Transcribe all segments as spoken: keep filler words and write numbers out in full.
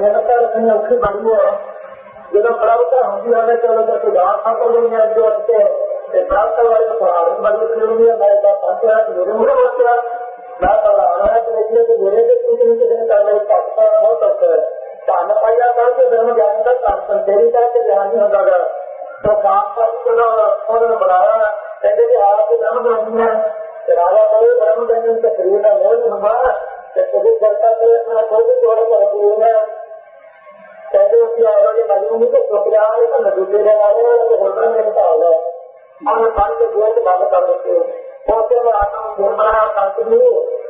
ਮਿਹਨਤ ਰੱਖਣੀ ਔਖੀ ਬਣੀ ਹੈ। ਜਦੋਂ ਪ੍ਰਾਪਤ ਹੁੰਦੀ ਹੋਵੇ ਚਲੋ ਤਾਂ ਸੁਧਾਰ ਖਾਤਰ ਨਹੀਂ ਹੈ ਜੋ ਅਤੇ ਪ੍ਰਾਪਤ ਵਾਲੇ ਪਹਾੜ ਬੜੀ ਜ਼ਰੂਰੀ ਹੈ। ਮੈਂ ਤਾਂ ਪਹੁੰਚਿਆ ਮੇਰੇ ਮੂਹਰੇ ਪਹੁੰਚਿਆ ਮੈਂ ਪੜਾਉਣਾ ਹੈ ਕਿ ਦੇਖੀਏ ਕਿ ਮੇਰੇ ਦੇ ਕੁਝ ਨਹੀਂ ਕਿਸੇ ਨੇ ਕਰਨਾ ਭਗਤਾਂ ਬਹੁਤ ਔਖਾ ਹੈ। ਧੰਨ ਪਾਈਆ ਕਰ ਕੇ ਬ੍ਰਹਮ ਗਿਆਨ ਦਾ ਧੰਨ ਤੇਰੀ ਕਰਕੇ ਗਿਆਨ ਨਹੀਂ ਹੁੰਦਾ ਗਾ। ਤਾਂ ਖਾਸ ਕਰਕੇ ਜਦੋਂ ਉਹਨਾਂ ਨੇ ਬਣਾਇਆ ਕਹਿੰਦੇ ਕਿ ਆਪ ਦੇ ਬ੍ਰਹਮ ਗਿਆਨੀ ਹੈ ਤੇ ਰਾਜਾ ਕਹੇ ਬ੍ਰਹਮ ਗਿਆਨੀ ਤੇ ਸਰੀਰ ਦਾ ਮੋਹ ਨਹੀਂ ਹੁੰਦਾ ਤੇ ਤੁਸੀਂ ਕਰਤਾ ਤੇ ਆਪਣਾ ਕੋਈ ਵੀ ਜੋੜ ਕਰ ਹੈ। ਕਹਿੰਦੇ ਅਸੀਂ ਆਵਾਂਗੇ ਮਜਨੂੰ ਨਹੀਂ ਤੇ ਛੋਟਿਆ ਤਾਂ ਨਜ਼ੂਲੇ ਦੇ ਵਾਲੇ ਤੇ ਹੋਣਾ ਨਹੀਂ ਤਾਂ ਹੋਗਾ ਉਹਨੇ ਪਾਣੀ ਦੇ ਗੇਟ ਬੰਦ ਕਰ ਦਿੱਤੇ। ਉੱਥੇ ਮੈਂ ਆਤਮ ਗੁਰਮਰਾ ਸੰਤ ਨੂੰ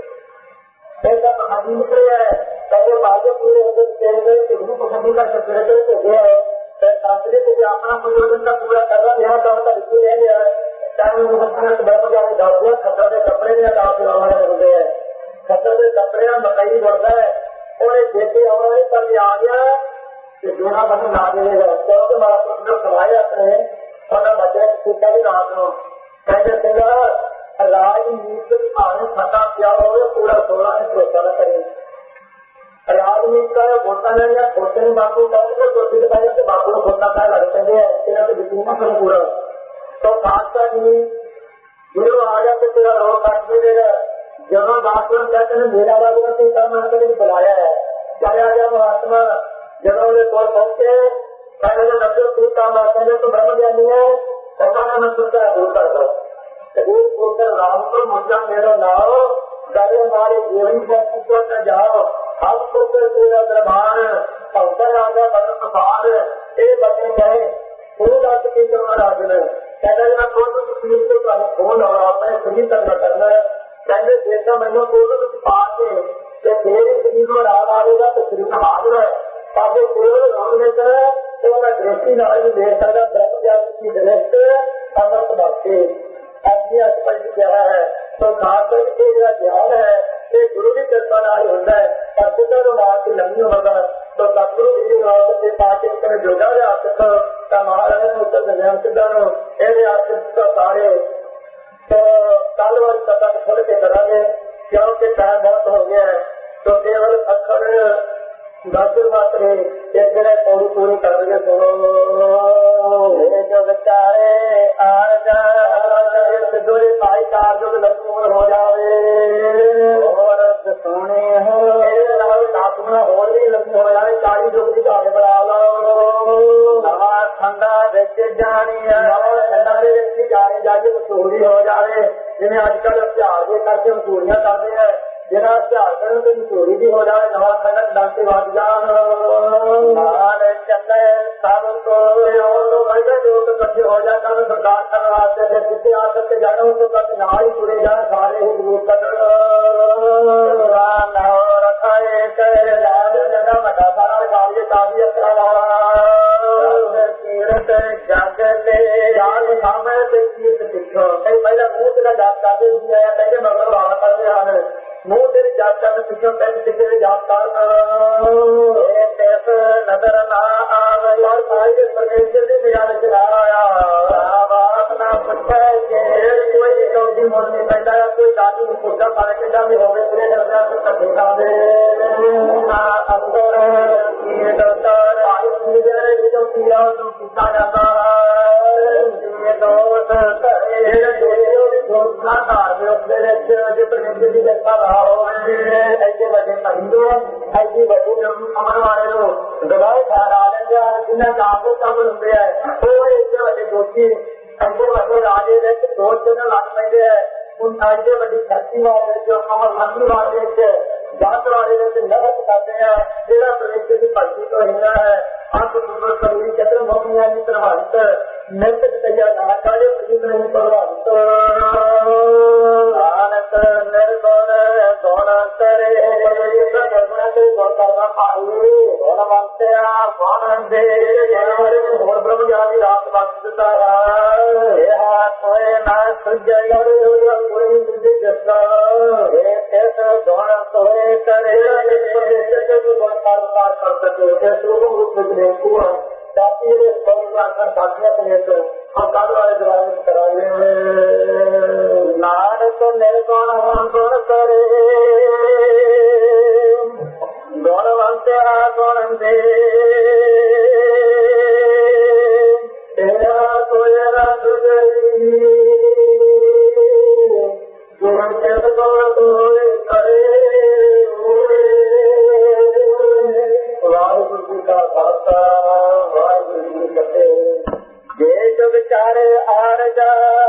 ਇਹਦਾ ਕਹਾਣੀ ਨਿਕਲਿਆ ਕਹਿੰਦੇ ਬਾਅਦ ਪੂਰੇ ਉਹਦੇ ਤੇਰੇ ਗਏ ਤੇ ਨੂੰ ਪਸੰਦ ਕਰਕੇ ਤੇਰੇ ਗਏ ਤੇ ਗਿਆ ਤੇ ਸਾਸਰੇ ਤੇ ਆਪਣਾ ਪ੍ਰਯੋਜਨ ਦਾ ਪੂਰਾ ਕਰਨਾ ਰਿਹਾ ਤਾਂ ਤਾਂ ਲਿਖੀ ਰਹਿ ਗਿਆ ਚਾਹੇ ਉਹ ਆਪਣੇ ਬੈਠ ਜਾ ਕੇ ਦੱਸਦਾ ਖੱਦਰ ਦੇ ਕੱਪੜੇ ਦੀਆਂ ਦਾਸ ਲਾਉਣੇ ਹੁੰਦੇ ਆ। ਖੱਦਰ ਦੇ ਕੱਪੜਿਆਂ ਮਕਈ ਵਰਦਾ ਹੈ ਉਹਨੇ ਛੇਤੀ ਆਉਣਾ ਨਹੀਂ ਪਰ ਆ ਗਿਆ ਤੇ ਦੋਨਾਂ ਬੰਦੇ ਲਾ ਦੇਵੇਗਾ ਕਿਉਂਕਿ ਮਾਰਾ ਨੂੰ ਖਵਾਇਆ ਆਪਣੇ ਸਾਡਾ ਬੱਚਾ ਸਿੱਖਾ ਦੀ ਰਾਤ ਨੂੰ ਕਹਿੰਦੇ ਸੀਗਾ ਰਾਜਨੀਤ ਭਾਵੇਂ ਫਟਾ ਪਿਆ ਹੋਵੇ ਪੂਰਾ ਸੋਲਾਂ ਨੇ ਭਰੋਸਾ ਨਾ ਕਰੇ। ਰਾਜਨੀਤ ਦਾ ਵੋਟਾਂ ਲੈਣੀਆਂ ਖੋਟੇ ਨੂੰ ਬਾਪੂ ਕਹਿੰਦੇ ਚੌਥੀ ਦਿਖਾਈ ਤੇ ਬਾਪੂ ਨੂੰ ਖੋਟਾ ਪੈ ਲੱਗ ਪੈਂਦੇ ਆ ਇਹਨਾਂ ਤੋਂ ਯਕੀਨ ਨਾ ਕਰੋ ਪੂਰਾ ਤਾਂ ਖਾਸ ਕਰਕੇ ਗੁਰੂ ਆ ਜਾ ਕੇ ਤੇਰਾ ਰੋਹ ਕੱਟ ਦੇਵੇਗਾ। ਜਦੋਂ ਬਾਪੂ ਕਹਿੰਦੇ ਨੇ ਮੇਰਾ ਵਾਲਾ ਤੇ ਕੰਮ ਕਰੇ ਬੁਲਾਇਆ ਹੈ ਚਲਿਆ ਜਾ ਮਹਾਤਮਾ ਜਦੋਂ ਉਹਦੇ ਕੋਲ ਪਹੁੰਚੇ ਕਹਿੰਦੇ ਦੱਸੋ ਕੀ ਕੰਮ ਆ ਕਹਿੰਦੇ ਤੂੰ ਬ੍ਰਹਮ ਗਿਆਨੀ ਹੈ ਕਹਿੰਦਾ ਮੈਂ ਸੁਣਦਾ ਦੂਰ ਕਰਦਾ ਤੇ ਦੂਰ ਪੁੱਤਰ ਰਾਮ ਤੋਂ ਮੁੰਡਾ ਮੇਰਾ ਨਾਮ ਗੱਲ ਹਮਾਰੇ ਜੀਵਨ ਦਾ ਪੁੱਤਰ ਨਾ ਜਾਓ ਹਮ ਪੁੱਤਰ ਤੇਰਾ ਦਰਬਾਰ ਭਗਤਾਂ ਆਗਾ ਬਨ ਪ੍ਰਸਾਦ ਇਹ ਬਚਨ ਕਹੇ ਉਹ ਦੱਸ ਕੀ ਕਰਨਾ ਰਾਜ ਨੇ ਕਹਿੰਦਾ ਮੈਂ ਕੋਈ ਤਕਲੀਫ ਤੋਂ ਤੁਹਾਨੂੰ ਫੋਨ ਆਉਣਾ ਆਪਣੇ ਸਹੀ ਕਰਨਾ ਕਰਨਾ ਕਹਿੰਦੇ ਜੇਕਰ ਮੈਨੂੰ ਕੋਈ ਵਿੱਚ ਪਾ ਕੇ ਤੇ ਫੇਰ ਹੀ ਸਰੀਰ ਨੂੰ ਰਾਜ ਆਵੇਗਾ ਤੇ ਸਰੀਰ ਹਾਜ਼ਰ ਹੈ ਪਾਸੇ ਕੇਵਲ ਰਾਮ ਨੇ ਕਰਿਆ ਤੇ ਉਹਦਾ ਦ੍ਰਿਸ਼ਟੀ ਨਾਲ ਵੀ ਦੇਖ ਸਕਦਾ ਬ੍ਰਹਮ ਗਿਆਨ ਦੀ ਦ੍ਰਿਸ਼ਟ ਅਮਰਤ ਬਾਕੀ ਐਸੀ ਅਸਪਲ ਕਿਹਾ ਹੈ। ਤਾਂ ਖਾਸ ਕਰਕੇ ਇਹ ਜਿਹੜਾ ਗਿਆਨ ਹੈ ਇਹ ਗੁਰੂ ਦੀ ਕਿਰਪਾ ਨਾਲ ਹੁੰਦਾ ਹੈ ਪਰ ਸਿੱਧਾ ਨੂੰ ਮਾਰ ਕੇ ਲੰਮੀ ਹੁੰਦਾ ਤਾਂ ਸਤਿਗੁਰੂ ਜੀ ਦੀ ਰਾਤ ਤੇ ਪਾ ਕੇ ਇੱਕ ਜੋਗਾ ਦੇ ਹੱਥ ਤਾਂ ਮਹਾਰਾਜ ਨੇ ਉੱਤਰ ਦਿਆਂ ਸਿੱਧਾ ਨੂੰ ਇਹਦੇ ਹੱਥ ਸਾਰੇ ਕੱਲ ਵਾਲੀ ਕਥਾ ਖੋਲ ਕੇ ਕਰਾਂਗੇ ਕਿਉਂਕਿ ਟਾਈਮ ਬਹੁਤ ਹੋ ਗਿਆ ਹੈ। ਤਾਂ ਕੇਵਲ ਅੱਖਰ ਦਾਦਰ ਮਾਤਰੇ ਇੱਕ ਜਿਹੜਾ ਪੌੜੀ ਪੂਰੀ ਕਰ ਕੇ ਸੁਣੋ ਮੇਰੇ ਜੋ ਵਿਚਾਰੇ ਆ ਜਾ ਸਿੱਧੋਰੇ ਭਾਈ ਕਾਰ ਜੋ ਲੰਮੀ ਹੋ ਜਾਵੇ ਹੋਰ ਸੋਹਣੇ ਹੋ ਇਹਦੇ ਨਾਲ ਸਾਥਣਾ ਹੋਰ ਵੀ ਲੰਮੀ ਹੋ ਜਾਵੇ ਚਾਲੀ ਯੁੱਗ ਦੀ ਘਾੜੇ ਬਣਾ ਲਓ ਨਵਾਂ ਠੰਡਾ ਵਿੱਚ ਜਾਣੀ ਹੈ ਨਵਾਂ ਠੰਡਾ ਦੇ ਵਿੱਚ ਜਾਣੇ ਜਾ ਕੇ ਮਸ਼ਹੂਰੀ ਹੋ ਜਾਵੇ ਜਿਵੇਂ ਅੱਜ ਕੱਲ੍ਹ ਇਤਿਹਾਸ ਦੇ ਕਰਕੇ ਮਸ਼ਹੂਰੀਆਂ ਕਰਦੇ ਹੈ ਜਿਹੜਾ ਇਤਿਹਾਸ ਕਰਨ ਤੇ ਮਸ਼ਹੂਰੀ ਵੀ ਹੋ ਜਾਵੇ ਨਵਾਂ ਠੰਡਾ ਡਾਂਟੇ ਵੱਜ ਜਾਣ ਨਾਲ ਚੱਲੇ ਸਭ ਕੋਲ ਲੋਕ ਇਕੱਠੇ ਹੋ ਜਾ ਕਰਨ ਸਰਕਾਰ ਕਰਨ ਵਾਸਤੇ ਫਿਰ ਜਿੱਥੇ ਆ ਸਕਦੇ ਜਾਣਾ ਉਸ ਤੋਂ ਤੱਕ ਨਾਲ ਹੀ ਜੁੜੇ ਜਾਣ ਸਾਰੇ ਹੀ ਜ਼ਰੂਰ ਕੱਢਣ ਰਖਾਏ ਕਰੇ ਲਾਲ ਜਗਾ ਵੱਡਾ ਸਾਰਾ ਕਾਰਜ ਕਾਫੀ ਅਸਰਾ ਵਾਲਾ ਕੀਰਤ ਜਗ ਤੇ ਜਾਲ ਸਾਹਮਣੇ ਤੇ ਕੀਰਤ ਸਿੱਖੋ ਕਈ ਪਹਿਲਾਂ ਮੂੰਹ ਤੇ ਜਾਤ ਕਰਦੇ ਹੁੰਦੇ ਆ ਕਹਿੰਦੇ ਮਗਰ ਵਾਲਾ ਕਰਦੇ ਹਨ ਮੂੰਹ ਤੇਰੀ ਜਾਤ ਕਰਨ ਸਿੱਖੋ ਪੈਸੇ ਸਿੱਖੇ ਜਾਤ ਕਰਨ ਇਹ ਤੇਸ ਨਜ਼ਰ ਨਾ ਆਵੇ ਯਾਰ ਸਾਈ ਦੇ ਪਰਮੇਸ਼ਰ ਦੀ ਨਿਗਾਹ ਚ ਆ ਆਇਆ ਬਾਤ ਨਾ ਪੁੱਛੇ ਜੇ ਕੋਈ ਕੌਡੀ ਮੋੜ ਨਹੀਂ ਪੈਂਦਾ ਕੋਈ ਦਾਦੀ ਨੂੰ ਪੁੱਛਦਾ ਪਰ ਕਿੱਦਾਂ ਵੀ ਹੋਵੇ ਤੇਰੇ ਦਰਦਾਂ ਤੋਂ ਧੱਕੇ ਖਾਵੇ ਨਾ ਅੰਦਰ ਕੀ ਦਰਦਾਰ ਆਈ ਜਿਹੜੇ ਜਦੋਂ ਪੀਆ ਨੂੰ ਕੀਤਾ ਜਾਂਦਾ ਇਹ ਦੋਸਤ ਕਰੇ ਦੋਸਤ ਨਾ ਧਾਰ ਦੇ ਉਸਦੇ ਵਿੱਚ ਜੇ ਪਰਮੇਸ਼ਰ ਦੀ ਕਿਰਪਾ ਨਾ ਹੋਵੇ ਐਸੇ ਵੱਡੇ ਭੰਡੋ ਐਸੀ ਵੱਡੀ ਅਮਰ ਵਾਲੇ ਨੂੰ ਦਵਾਈ ਖਾ ਲੈਂਦੇ ਆ ਜਿਨ੍ਹਾਂ ਦਾ ਆਪੋ ਕੰਮ ਹੁੰਦੇ ਆ ਉਹ ਐਸੇ ਵੱਡੇ ਦੋਸ਼ੀ ਐਸੇ ਵੱਡੇ ਰਾਜੇ ਵਿੱਚ ਦੋਸਤ ਨਾਲ ਲੱਗ ਪੈਂਦੇ ਆ ਹੁਣ ਐਸੇ ਵੱਡੀ ਧਰਤੀ ਵਾਲੇ ਜੋ ਅਮਰ ਮੰਤਰੀ ਵਾਲੇ ਵਿੱਚ ਜਾਤ ਵਾਲੇ ਵਿੱਚ ਨਗਤ ਕਰਦੇ ਆ ਜਿਹੜਾ ਪਰਮੇਸ਼ਰ ਦੀ ਭਗਤੀ ਤੋਂ ਹਿੰਦਾ ਹੈ ਆਪ ਨੂੰ ਕਰੀ ਚਤਰ ਮੋਹਨੀਆਂ ਦੀ ਪ੍ਰਭਾਵਿਤ ਨਿਤ ਤਈਆ ਨਾ ਕਾਲੇ ਪ੍ਰੀਤ ਨਹੀਂ ਪ੍ਰਭਾਵਿਤ ਆਨੰਦ ਨਿਰਗੁਣ ਗੁਣ ਕਰੇ ਗੁਣ ਤੇ ਗੁਣ ਕਰਨਾ ਪਾਏ ਗੁਣ ਮੰਤਿਆ ਗੁਣ ਦੇ ਹੋਰ ਬ੍ਰਹਮ ਗਿਆਨ ਦੀ ਰਾਤ ਬਖਸ਼ ਦਿੱਤਾ ਹੈ ਇਹ ਕੋਈ ਨਾ ਸੁਝਿਆ ਕੋਈ ਨਹੀਂ ਜਸਦਾ ਇਹ ਇਸ ਗੁਣ ਤੋਰੇ ਕਰੇ ਪਰਮੇਸ਼ਰ ਦੇ ਗੁਣ ਪਾਰ ਕਰ ਸਕੇ ਇਸ ਰੂਪ ਵਿੱਚ ਦੇਖੋ ਜਾਤੀ ਦੇ ਸੋਚਾਂ ਕਰ ਸਾਥੀਆਂ ਸਨੇਤ ਹਮ ਕਾਲ ਵਾਲੇ ਜਵਾਬ ਵਿੱਚ ਕਰਾਂਗੇ ਨਾਨਕ ਨਿਰਗੁਣ ਗੁਣ ਕਰੇ ਗੁਣਵੰਤਿਆ ਗੁਣ ਜਾਂਦੇ ਤੇਰਾ ਕੋਈ ਰੰਗ ਗਈ ਗੁਰ ਸਿਰ ਕੋਲ ਕਰੇ ਵਾਹਿਗੁਰੂ ਜੀ ਕਾ ਖਾਲਸਾ ਵਾਹਿਗੁਰੂ ਜੀ ਕੀ ਫਤਿਹ। ਜੇ ਜੁਗ ਚਾਰੇ ਆਰ ਜਾ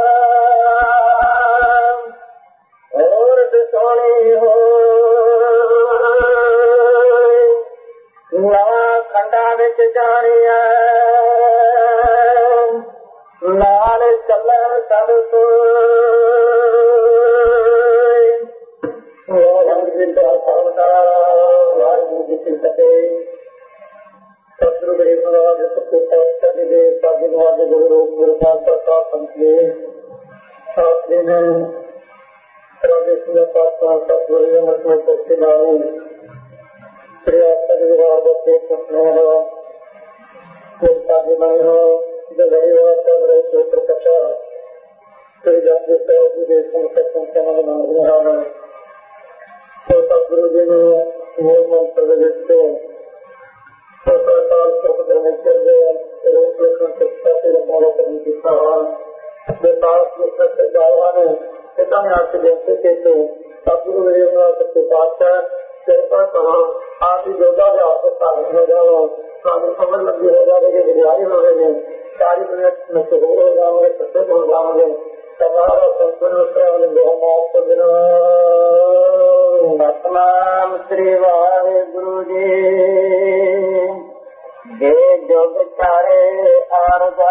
ਹੋਰ ਸੋਹਣੀ ਹੋ ਨਵਾਂ ਖੰਡਾਂ ਵਿੱਚ ਜਾਣੀਆਂ ਨਾਲ ਚੱਲਣ ਸਭ ਕੋਈ ਵਾਹਿਗੁਰੂ ਜੀ ਕਾ ਖਾਲਸਾ ਵਾਹਿਗੁਰੂ ਜੀ ਕੀ ਫਤਿਹ। ਸਤਿਗੁਰੂ ਗਰੀਬ ਮਹਾਰਾਜ ਸਤਿ ਪਾਤਸ਼ਾਹ ਜੀ ਦੇ ਸਾਜੇ ਨਵਾਜੇ ਗੁਰੂ ਰੂਪ ਗੁਰੂ ਪਾਤਸ਼ਾਹ ਸਾਹਿਬ ਸੰਤੇ ਸਾਥੀ ਨੇ ਰਾਜੇ ਸਿੰਘ ਪਾਤਸ਼ਾਹ ਸਤਿਗੁਰੂ ਜੀ ਮਤਲਬ ਪੱਕੇ ਨਾਲ ਸ੍ਰੀ ਆਸਾ ਜੀ ਦਾ ਬੱਚੇ ਪੁੱਛਣਾ ਹੈ ਕੋਈ ਸਾਜੇ ਬਣੇ ਹੋ ਜੋ ਬੜੀ ਹੋਆ ਕਰ ਰਹੇ ਸੋ ਪ੍ਰਕਾਸ਼ਾ ਸ੍ਰੀ ਜਪਜੀ ਸਾਹਿਬ ਜੀ ਦੇ ਸੰਕਟ ਸੰਤਾਂ ਦਾ ਨਾਮ ਹੈ ਸੋ ਸਤਿਗੁਰੂ ਜੀ ਨੇ ਮੋਹ ਮੰਤਰ ਦੇ ਵਿੱਚ ਸਰਕਾਰ ਸੁਖ ਦੇ ਨਿਕਲਦੇ ਰੂਪ ਲੇਖਣ ਸਿੱਖਿਆ ਤੇ ਰਮਾਲਾ ਕਰਨ ਦੀ ਸਹਾਰ ਵਿਕਾਸ ਦੇ ਸਜਾਵਾਂ ਨੇ ਇਦਾਂ ਆਪ ਦੇ ਕੇ ਤੇ ਸਤਿਗੁਰੂ ਜੀ ਉਹਨਾਂ ਸੱਚੇ ਪਾਤਸ਼ਾਹ ਕਿਰਪਾ ਕਰੋ ਆਪ ਦੀ ਜੋਗਾ ਦੇ ਆਪ ਸਾਥ ਹੋ ਜਾਓ ਸਾਨੂੰ ਖਬਰ ਲੱਗੀ ਹੋ ਜਾਵੇ ਕਿ ਵਿਦਿਆਰੀ ਹੋ ਰਹੇ ਨੇ ਸਾਰੀ ਦੁਨੀਆ ਵਿੱਚ ਮਸ਼ਹੂਰ ਹੋ ਜਾਵਾਂਗੇ ਪ੍ਰਸਿੱਧ ਹੋ ਜਾਵਾਂਗੇ ਸਮਾਰਾ ਸੰਪੂਰਨ ਉਤਰਾਵਲ ਬਹੁਤ ਦਿਨ ਸਤਿਨਾਮ ਸ੍ਰੀ ਵਾਹਿਗੁਰੂ ਜੀ ਜੇ ਜੁਗ ਚਾਰੇ ਆਰਦਾ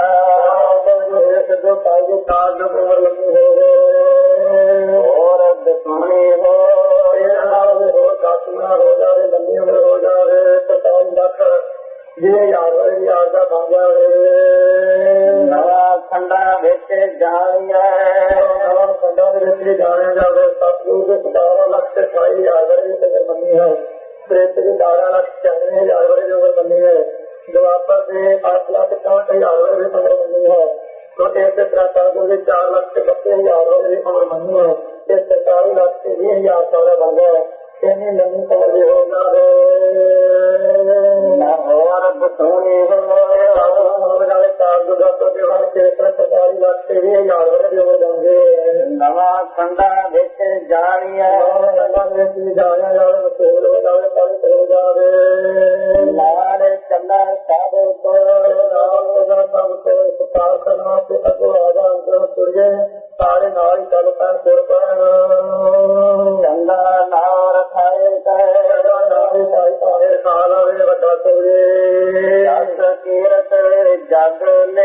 ਜੋ ਪਾਈਏ ਕਾਲ ਜੋ ਉਮਰ ਲੱਗੀ ਹੋਵੇ ਹੋਰ ਦੁਸ਼ਮਣੀ ਹੋ ਇਹਨਾਂ ਨਾਲ ਹੋਰ ਕਾਤਨਾ ਹੋ ਜਾਵੇ ਲੰਮੀ ਉਮਰ ਹੋ ਜਾਵੇ ਪਤਾਈ ਲੱਖ ਜਿਵੇਂ ਯਾਰ ਵਾਲੀ ਯਾਰ ਦਾ ਬਣ ਜਾਵੇ ਨਵਾਂ ਖੰਡਾਂ ਵਿੱਚ ਜਾਣੀਆਂ ਨਵਾਂ ਖੰਡਾਂ ਦੇ ਵਿੱਚ ਜਾਣਿਆ ਜਾਵੇ ਸਤਿਗੁਰੂ ਦੇ ਸਤਾਰਾਂ ਲੱਖ ਤੇ ਅਠਾਈ ਹਜ਼ਾਰ ਵਰਗੀ ਉਮਰ ਮੰਨੀ ਹੈ ਪ੍ਰੇਤ ਦੇ ਬਾਰਾਂ ਲੱਖ ਛਿਆਨਵੇਂ ਹਜ਼ਾਰ ਵਰਗੀ ਉਮਰ ਮੰਨੀ ਹੈ ਦੁਆਪਰ ਦੇ ਅੱਠ ਲੱਖ ਚੌਂਹਠ ਹਜ਼ਾਰ ਵਰਗੀ ਉਮਰ ਮੰਨੀ ਹੈ तो ऐसे त्राचार्यों के चार लाख से बत्तीस हजार वाले उम्र मनी है ये सरकारी लाख से बीस हजार सारा बन गया कहने लगी समझ हो जा सोनी हो चार जो दस के सरकारी लाख से बीस हजार वाले उम्र बन गए नवा खंडा बेच जानिया जाने जावे मशहूर हो जावे पवित्र हो जावे लाल चंदा साधु को सब को सुपाल करना सारे नाल चल पैन सुर पैन चंगा नाव रखाए खा लवे वड्डा सूर्य कीरत जग ले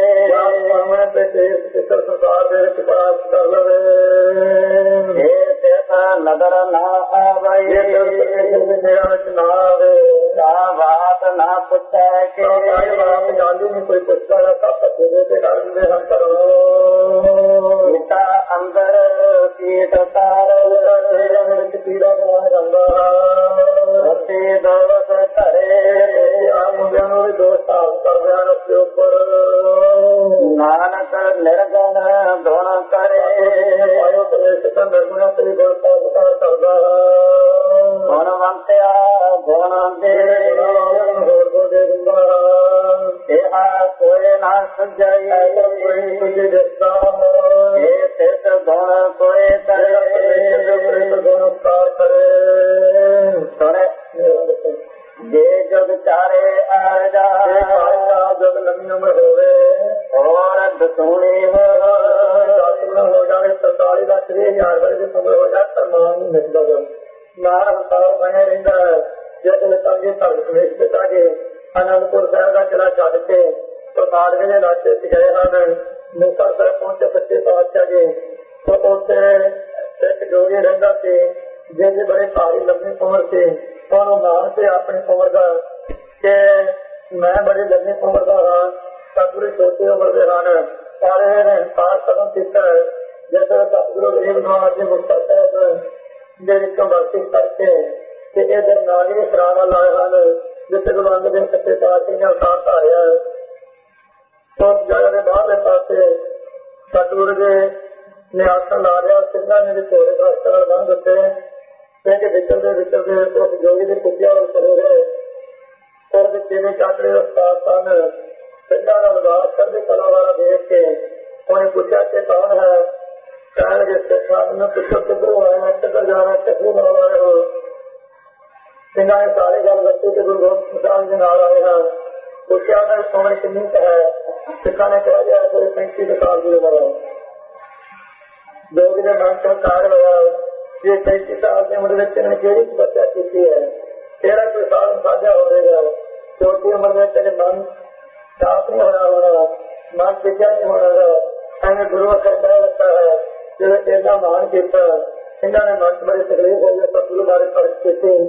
संसार कर लवे नगर ना आवे ना आवे बात ना पुछे गांधी ने कोई पुछता सब कर करो मिटा अंदर सीट तार पीड़ा बना रंगा रस्ते दोस्त करे मुंडिया भी दोस्त कर रहा रस्ते ऊपर नानक निर्गुण गुण करे आयो प्रवेश का निर्गुण से गुण करदा गुणवंत्या गुण दे होर को दे दूंगा तेहा कोई ना सजाई कोई तुझे देता तेत गुण कोई करे गुण कार करे सुने जे जग चारे आ जा जग लंबी उम्र होवे और दसोनी हो हो जाए सरकारी का छह हजार वर्ग उम्र हो जाए तो मान नहीं मिलता नार हताव बने रहता है जब तंगे धर्मेश पिता के आनंदपुर साहब का किला छड़ के तो नाड़वे के इलाके से गए हैं मूसा साहब पहुंचे सच्चे पातशाह जी तो उसे एक जोगी रहता से जिन बड़े भारी लंबी उम्र से और नाम से अपनी उम्र का कि मैं बड़ी लंबी उम्र का हाँ सतगुरु छोटी उम्र के हैं सारे ने इंकार कदम किया है जैसे सतगुरु गरीब नवाज जी मुक्ता साहब ਦੇ ਵਿੱਚੋਂ ਵਰਤੀ ਕਰਕੇ ਤੇ ਇਧਰ ਨਾਲੇ ਸਰਾਵਾ ਲਾਏ ਹਨ ਜਿੱਥੇ ਗੁਰੂ ਅੰਗਦ ਦੇਵ ਸੱਚੇ ਪਾਤਸ਼ਾਹ ਨੇ ਅਵਤਾਰ ਧਾਰਿਆ ਉਸ ਜਗ੍ਹਾ ਦੇ ਬਾਹਰਲੇ ਪਾਸੇ ਸਤਿਗੁਰੂ ਜੀ ਨੇ ਆਸਣ ਲਾ ਲਿਆ ਸਿੰਘਾਂ ਨੇ ਵੀ ਘੋੜੇ ਦਾ ਅਸਰ ਬੰਨ ਦਿੱਤੇ ਤੇ ਵਿਚਲਦੇ ਵਿਚਲਦੇ ਉਸ ਜੋਗੀ ਦੇ ਪੁੱਜਿਆ ਵੱਲ ਚਲੇ ਗਏ ਦੇ ਚਾਚੜੇ ਉਸਤਾਦ ਸਨ। ਪਿੰਡਾਂ ਦਾ ਉਦਾਸ ਕਰਦੇ ਕਲਾ ਵਾਲਾ ਦੇਖ ਕੇ ਉਹਨੇ ਪੁੱਛਿਆ ਕਿ ਕੌਣ ਹੈ। ਕਹਿਣ ਲੱਗੇ ਸਿੱਖਾਂ ਨੂੰ ਪੁੱਛੋ ਕਿੱਧਰੋਂ ਆਏ ਹੋ, ਕਿੱਧਰ ਜਾਣਾ, ਕਿੱਥੋਂ ਨਾਲ ਆਏ ਹੋ। ਸਿੰਘਾਂ ਨੇ ਸਾਰੇ ਗੱਲ ਦੱਸੀ ਕਿ ਗੁਰੂ ਗੋਬਿੰਦ ਸਾਹਿਬ ਦੇ ਨਾਲ ਆਏ ਹਾਂ। ਪੁੱਛਿਆ ਉਹਨਾਂ ਦੀ ਉਮਰ ਕਿੰਨੀ ਕੁ ਹੈ। ਸਿੱਖਾਂ ਨੇ ਕਿਹਾ ਗਿਆ ਕੋਈ ਪੈਂਤੀ ਕੁ ਸਾਲ ਦੀ ਉਮਰ ਹੈ। ਜੋਗੀ ਦੇ ਮਨ ਤੋਂ ਕਾਰ ਹੋਇਆ ਜੇ ਪੈਂਤੀ ਸਾਲ ਦੀ ਉਮਰ ਵਿੱਚ ਇਹਨੇ ਕਿਹੜੀ ਤਪੱਸਿਆ ਕੀਤੀ ਹੈ, ਤੇਰਾ ਕੋਈ ਸਾਲ ਸਾਂਝਾ ਹੋਵੇਗਾ। ਛੋਟੀ ਉਮਰ ਵਿੱਚ ਤੇਰੇ ਮਨ ਸਾਫ ਨਹੀਂ ਹੋਣਾ ਹੋਣਾ, ਮਨ ਸਿੱਖਿਆ ਨਹੀਂ ਹੋਣਾ। ਐਵੇਂ ਗੁਰੂ ਅਖਰ ਕਹਿ ਦਿੱਤਾ ਹੈ ਜਦੋਂ ਇੰਨਾ ਮਾਣ ਕੀਤਾ। ਇਹਨਾਂ ਨੇ ਮਨ ਬੜੇ ਤਕਲੀਫ ਹੋ ਗਏ। ਸਤਿਗੁਰੂ ਬਾਰੇ ਪਰਖ ਕੀਤੀ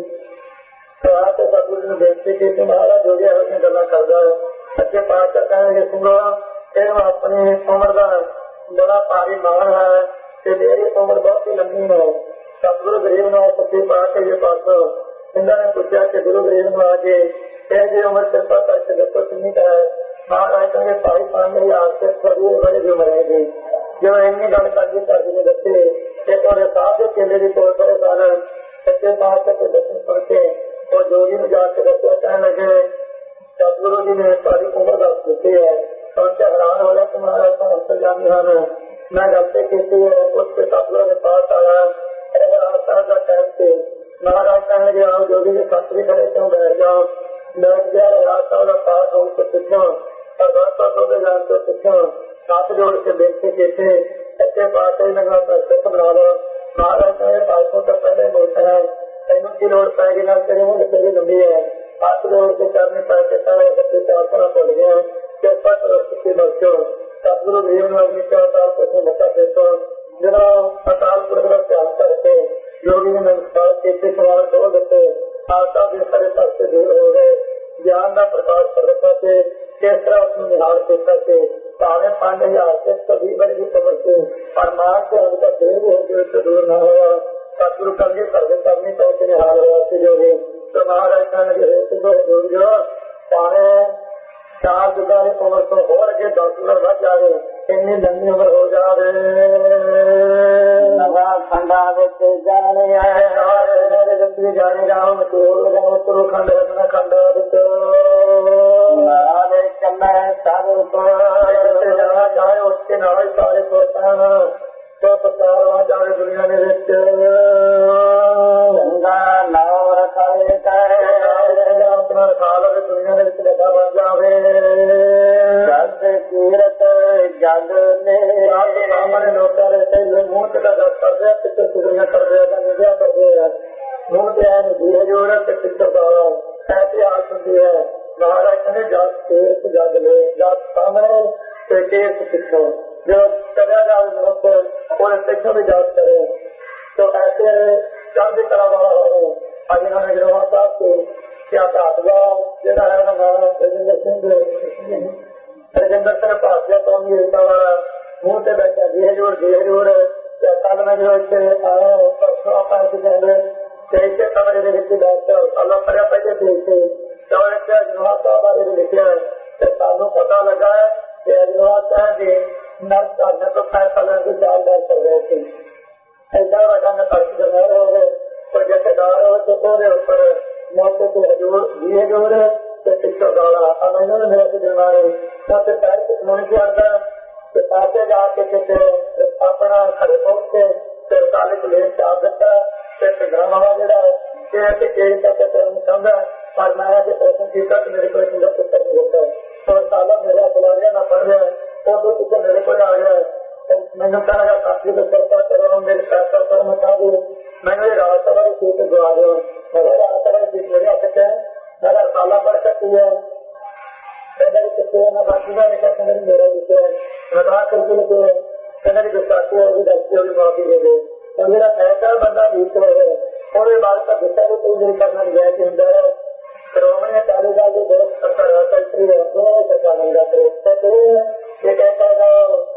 ਤੇ ਸਤਿਗੁਰੂ ਨੂੰ ਬੇਨਤੀ ਕੀਤੀ ਮਹਾਰਾਜ ਜੋ ਗਿਆ ਉਹਦੀਆਂ ਗੱਲਾਂ ਕਰਦਾ ਹੈ। ਅੱਗੇ ਪਾਤਸ਼ਾਹ ਕਹਿਣਗੇ ਸਿੰਘੋ ਇਹਨੂੰ ਆਪਣੀ ਉਮਰ ਦਾ ਬੜਾ ਭਾਰੀ ਮਾਣ ਹੈ ਤੇ ਮੇਰੀ ਉਮਰ ਬਹੁਤ ਹੀ ਲੰਮੀ ਹੈ। ਸਤਿਗੁਰੂ ਗਰੀਬ ਨੂੰ ਸੱਚੇ ਪਾਤਸ਼ਾਹ ਦੇ ਪਾਸੋਂ ਇਹਨਾਂ ਨੇ ਪੁੱਛਿਆ ਕਿ ਗੁਰੂ ਗਰੀਬ ਨੂੰ ਆ ਕੇ ਇਹ ਜੀ ਉਮਰ ਕਿਰਪਾ ਕਰਕੇ ਦੱਸੋ ਕਿੰਨੀ ਕੁ ਹੈ। ਮਹਾਰਾਜ ਕਹਿੰਦੇ ਭਾਈ ਪੰਜ ਹਜ਼ਾਰ ਤੇ ਸਦੀ ਬੜੀ ਦੀ ਉਮਰ ਹੈਗੀ। ਜਦੋਂ ਇੰਨੀ ਗੱਲ ਕਰਦੀ ਕਰਦੀ ਨੇ ਦੱਸੇ ਤੇ ਤੁਹਾਡੇ ਸਾਹ ਦੇ ਕੇਲੇ ਦੀ ਕੋਲ ਖੜੇ ਸਨ। ਸੱਚੇ ਪਾਤਸ਼ਾਹ ਦੇ ਦਰਸ਼ਨ ਸੁਣ ਕੇ ਉਹ ਜੋਗੀ ਨੂੰ ਜਾ ਕੇ ਦੱਸਿਆ। ਕਹਿਣ ਲੱਗੇ ਸਤਿਗੁਰੂ ਜੀ ਨੇ ਸਾਰੀ ਉਮਰ ਦੱਸ ਦਿੱਤੀ ਹੈ। ਸੁਣ ਕੇ ਹੈਰਾਨ ਹੋ ਗਿਆ ਕਿ ਮਹਾਰਾਜ ਤਾਂ ਅੰਤਰਜਾਮੀ ਹਨ, ਮੈਂ ਗਲਤੀ ਕੀਤੀ ਹੈ। ਉਸ ਕੇ ਸਤਿਗੁਰੂ ਦੇ ਪਾਸ ਆਇਆ ਆਸਾ ਦਾ ਟਾਈਮ ਤੇ ਮਹਾਰਾਜ ਕਹਿਣ ਲੱਗੇ ਆਓ ਜੋਗੀ ਦੇ ਸੱਤ ਵੀ ਖੜੇ ਕਿਉਂ ਬੈਠ ਜਾਓ। ਬੈਠ ਗਿਆ ਆਸਾ ਦਾ ਪਾਠ ਹੋਣ ਤੋਂ ਪਿੱਛੋਂ ਅਰਦਾਸਾਂ ਦੇ ਜਾਣ ਤੋਂ ਪਿੱਛੋਂ ਹੱਥ ਜੋੜ ਕੇ ਬੇਨਤੀ ਕੀਤੀ ਇੱਥੇ ਪਾਠ ਲਗਾ ਸਿੱਖ ਬਣਾ ਲਓ। ਮਹਾਰਾਜ ਕਹਿੰਦੇ ਪਾਠੋਂ ਤਾਂ ਪਹਿਲੇ ਮੋਟਾ ਹੈ, ਤੈਨੂੰ ਕੀ ਲੋੜ ਪੈਗੀ ਨਾਲ ਤੇਰੀ ਉਮਰ ਤੇਰੀ ਲੰਬੀ ਹੈ। ਹੱਥ ਜੋੜ ਕੇ ਕਰਨੇ ਪੈ ਕੇ ਸਾਰੇ ਬੱਚੇ ਪ੍ਰਾਰਥਨਾ ਭੁੱਲ ਗਏ। ਕਿਰਪਾ ਕਰੋ ਤੁਸੀਂ ਬਖਸ਼ੋ। ਸਤਿਗੁਰੂ ਜੀ ਨੂੰ ਅਗਨੀ ਚਾਹਤਾ ਤੁਸੀਂ ਮੱਥਾ ਟੇਕੋ। ਜਦੋਂ ਅਕਾਲ ਪੁਰਖ ਦਾ ਧਿਆਨ ਕਰਕੇ ਯੋਗੀ ਨੇ ਨਮਸਕਾਰ ਕੀਤੇ ਸਵਾਲ ਖੋਲ ਦਿੱਤੇ। ਆਸਾ ਦੇ ਸਾਰੇ ਪਾਸੇ ਦੂਰ ਹੋ ਗਏ। ਗਿਆਨ ਦਾ ਪ੍ਰਕਾਸ਼ ਪ੍ਰਗਟਾ ਤੇ ਕਿਸ ਤਰ੍ਹਾਂ ਉਸਨੂੰ ਨਿਹਾਲ ਕੀਤਾ ਤੇ ਭਾਵੇਂ ਪੰਜ ਹਜ਼ਾਰ ਤੇ ਕਦੀ ਬੜੀ ਦੀ ਖਬਰ ਸੀ ਪਰ ਮਾਰ ਕੇ ਹੁਣ ਤੱਕ ਦੇਰ ਹੋ ਗਈ ਉਸ ਤੋਂ ਦੂਰ ਨਾ ਹੋਇਆ। ਸਤਿਗੁਰੂ ਕਰਕੇ ਕਰਦੇ ਕਰਨੀ ਪੈ ਕੇ ਨਿਹਾਲ ਹੋਇਆ ਸੀ ਜੋਗੀ। ਤੇ ਮਹਾਰਾਜ ਕਹਿਣਗੇ ਸਿੱਧੋ ਜੋਗ ਜੋ ਭਾਵੇਂ ਚਾਰ ਜੁਗਾਂ ਦੀ ਉਮਰ ਤੋਂ ਹੋਰ ਅੱਗੇ ਦਸ ਉਮਰ ਵੱਧ ਜਾਵੇ, ਇੰਨੀ ਲੰਮੀ ਉਮਰ ਹੋ ਜਾਵੇ। ਨਵਾਂ ਖੰਡਾਂ ਵਿੱਚ ਜਾਣੇ ਆਏ ਜੰਦੀ ਜਾਣੇ ਰਾਮ ਚੋਰ ਰਾਮ ਤੁਰ ਖੰਡ ਰਤਨਾ ਖੰਡਾ ਵਿੱਚ ਨਾਲੇ ਕੰਮੈ ਸਾਧੂ ਤੋਂ ਜਾਣਾ ਚਾਹੇ ਉਸਕੇ ਨਾਲ ਹੀ ਸਾਰੇ ਪੁਰਤਾਂ ਤੋਂ ਪਤਾਰਵਾ ਜਾਵੇ ਦੁਨੀਆ ਦੇ ਵਿੱਚ। ਗੰਗਾ ਨਾਮ ਰਖਾਏ ਕਹੇ ਆਪਣਾ ਰਖਾ ਲਵੇ ਦੁਨੀਆ ਦੇ ਵਿੱਚ ਲੱਗਾ ਬਣ ਜਾਵੇ। ਜਦ ਕੀਰਤ ਜਗ ਨੇ ਸਾਹਮਣੇ ਲੋਕਾਂ ਦੇ ਪਹਿਲੇ ਮੂੰਹ ਤੇ ਗੱਲ ਕਰਦੇ ਆ, ਪਿੱਛੇ ਸੁਣੀਆਂ ਕਰਦੇ ਆ, ਨਿਗਿਆ ਕਰਦੇ ਆ। ਮੂੰਹ ਤੇ ਐਨ ਜੀਵ ਜੋੜ ਤੇ ਪਿੱਛੇ ਦਾ ਐਸੀ ਹਾਲਤ ਹੁੰਦੀ ਹੈ। ਮਹਾਰਾਜ ਕਹਿੰਦੇ ਜਦ ਕੀਰਤ ਜਗ ਨੇ ਜਦ ਸਾਹਮਣੇ ਤੇ ਕੀਰਤ ਪਿੱਛੋਂ ਜੋ ਕਰਿਆ ਜਾਵੇ ਮਨੁੱਖ ਉਹਨੇ ਪਿੱਛੋਂ ਵੀ ਯਾਦ ਕਰੇ तो ऐसे चंद कला वाला हो। अज इन्होंने जरूर साहब को क्या भाजपा जोड़ा है रजिंदर सिंह रजिंदर सिंह भाजपा कौमी एकता वाला मुंह से बैठा जी हजूर जी हजूर कल में जो इतने आए परसों आप इसे कमरे के बैठ कर सालों पर पहले देखते तो अजनवा साहब बारे लिखे सानू पता लगा है कि अजनवा साहब जी नर्स करने तो फैसला की चाल कर रहे थे। ऐसा वजह जमार हो गए और जथेदार हो तो ਉਹਦੇ ਉੱਪਰ ਮੌਕੇ ਤੇ ਹਜੂਰ ਜੀ ਹਜੂਰ ਤੇ ਪਿੱਛੋਂ ਗਾਲਾ ਆ ਮੈਨੂੰ ਮੇਰੇ ਤੇ ਜਮਾਰੇ ਤਾਂ ਤੇ ਪੈਰ ਕਿਉਂ ਨਹੀਂ ਆਉਂਦਾ ਤੇ ਪਾਸੇ ਜਾ ਕੇ ਕਿਤੇ ਆਪਣਾ ਘਰ ਪਹੁੰਚ ਕੇ ਤੇ ਕਾਲੇ ਕੋਲੇ ਚਾਹ ਦਿੱਤਾ ਤੇ ਗਾਵਾ ਜਿਹੜਾ ਇਹ ਤੇ ਕਿਹੜੀ ਤੱਕ ਤੇ ਸਮਝਾ ਪਰ ਮੈਂ ਜੇ ਪ੍ਰਸ਼ਨ ਕੀਤਾ ਕਿ ਮੇਰੇ ਕੋਲ ਕਿੰਨਾ ਪੁੱਤਰ ਨਹੀਂ ਹੁੰਦਾ तो साला मेरा बुला लिया ना पड़ गया वो तो तुझे मेरे को आ गया मैंने कहा काफी तो चर्चा करो मेरे पैसा पर मचा दो मैंने रास्ता वाली सीट गवा दो अगर रास्ता वाली सीट मेरे आ सकते हैं अगर साला पड़ सकती है मेरी कितने ना बाकी का निकल मेरी मेरा विषय है रहा करके लेते मेरी गुस्साती है दस्ती होगी माफी दे दो तो मेरा ऐसा बंदा बीच है और ये बात का गुस्सा भी कोई नहीं करना गया कि अंदर श्रोमणी अकाली दल के बहुत सरकार सेक्रेटरी है दोनों सरकार बन जाते ये कहता है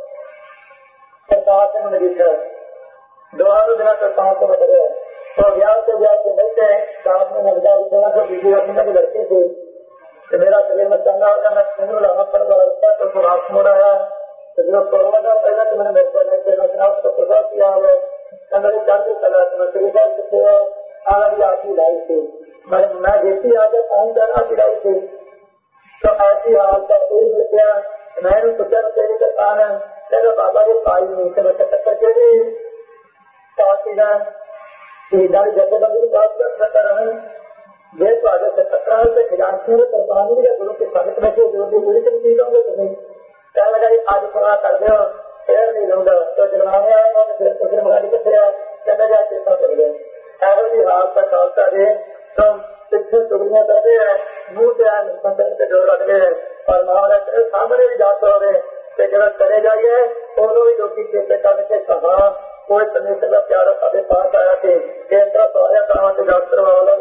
सरकार से मैंने लिखा दोनों दिन सरकार से बदले तो ब्याह से ब्याह से बैठे साथ में नजदा दोनों को बीजी रखने की लड़की थी तो मेरा शरीर में चंगा होगा मैं सुनू लाना पड़ रहा तो सुराख मोड़ आया तो जो कोरोना का पहले तो मैंने मेरे को मैं उसको प्रसाद किया है मेरे चार कला शरीर कितने अलग आपकी लाई थी मैं मैं देखी आगे काम करना की लाई थी तो ऐसी हालत कोई मिल गया मैंने सोचा तेरी किसान है तेरा बाबा जी पाई नहीं चलो टक्कर के भी पार्टी का दारी जथेबंदी बात करता रहे ये तो आगे से टकराव से खजांची में सरपानी के गुरु के संगत में से जो भी गुरु की चीजों को तुम्हें क्या लगा आज थोड़ा कर दो फिर नहीं लूंगा तो जलवाने आएगा तो फिर फिर मगाड़ी के फिर चले जाते तो चल गए ऐसा भी हाल का खालसा दे तो पिछले टुकड़ियां करते हैं मुंह से आए संतन से जोड़ रख गए और महाराज सामने भी जाते हो रहे तो जब करे जाइए दोनों ही लोग खेत करने के कहा कोई परमेश्वर का प्यारा साढ़े पास आया थे कैसा सारे काम के डॉक्टर वाला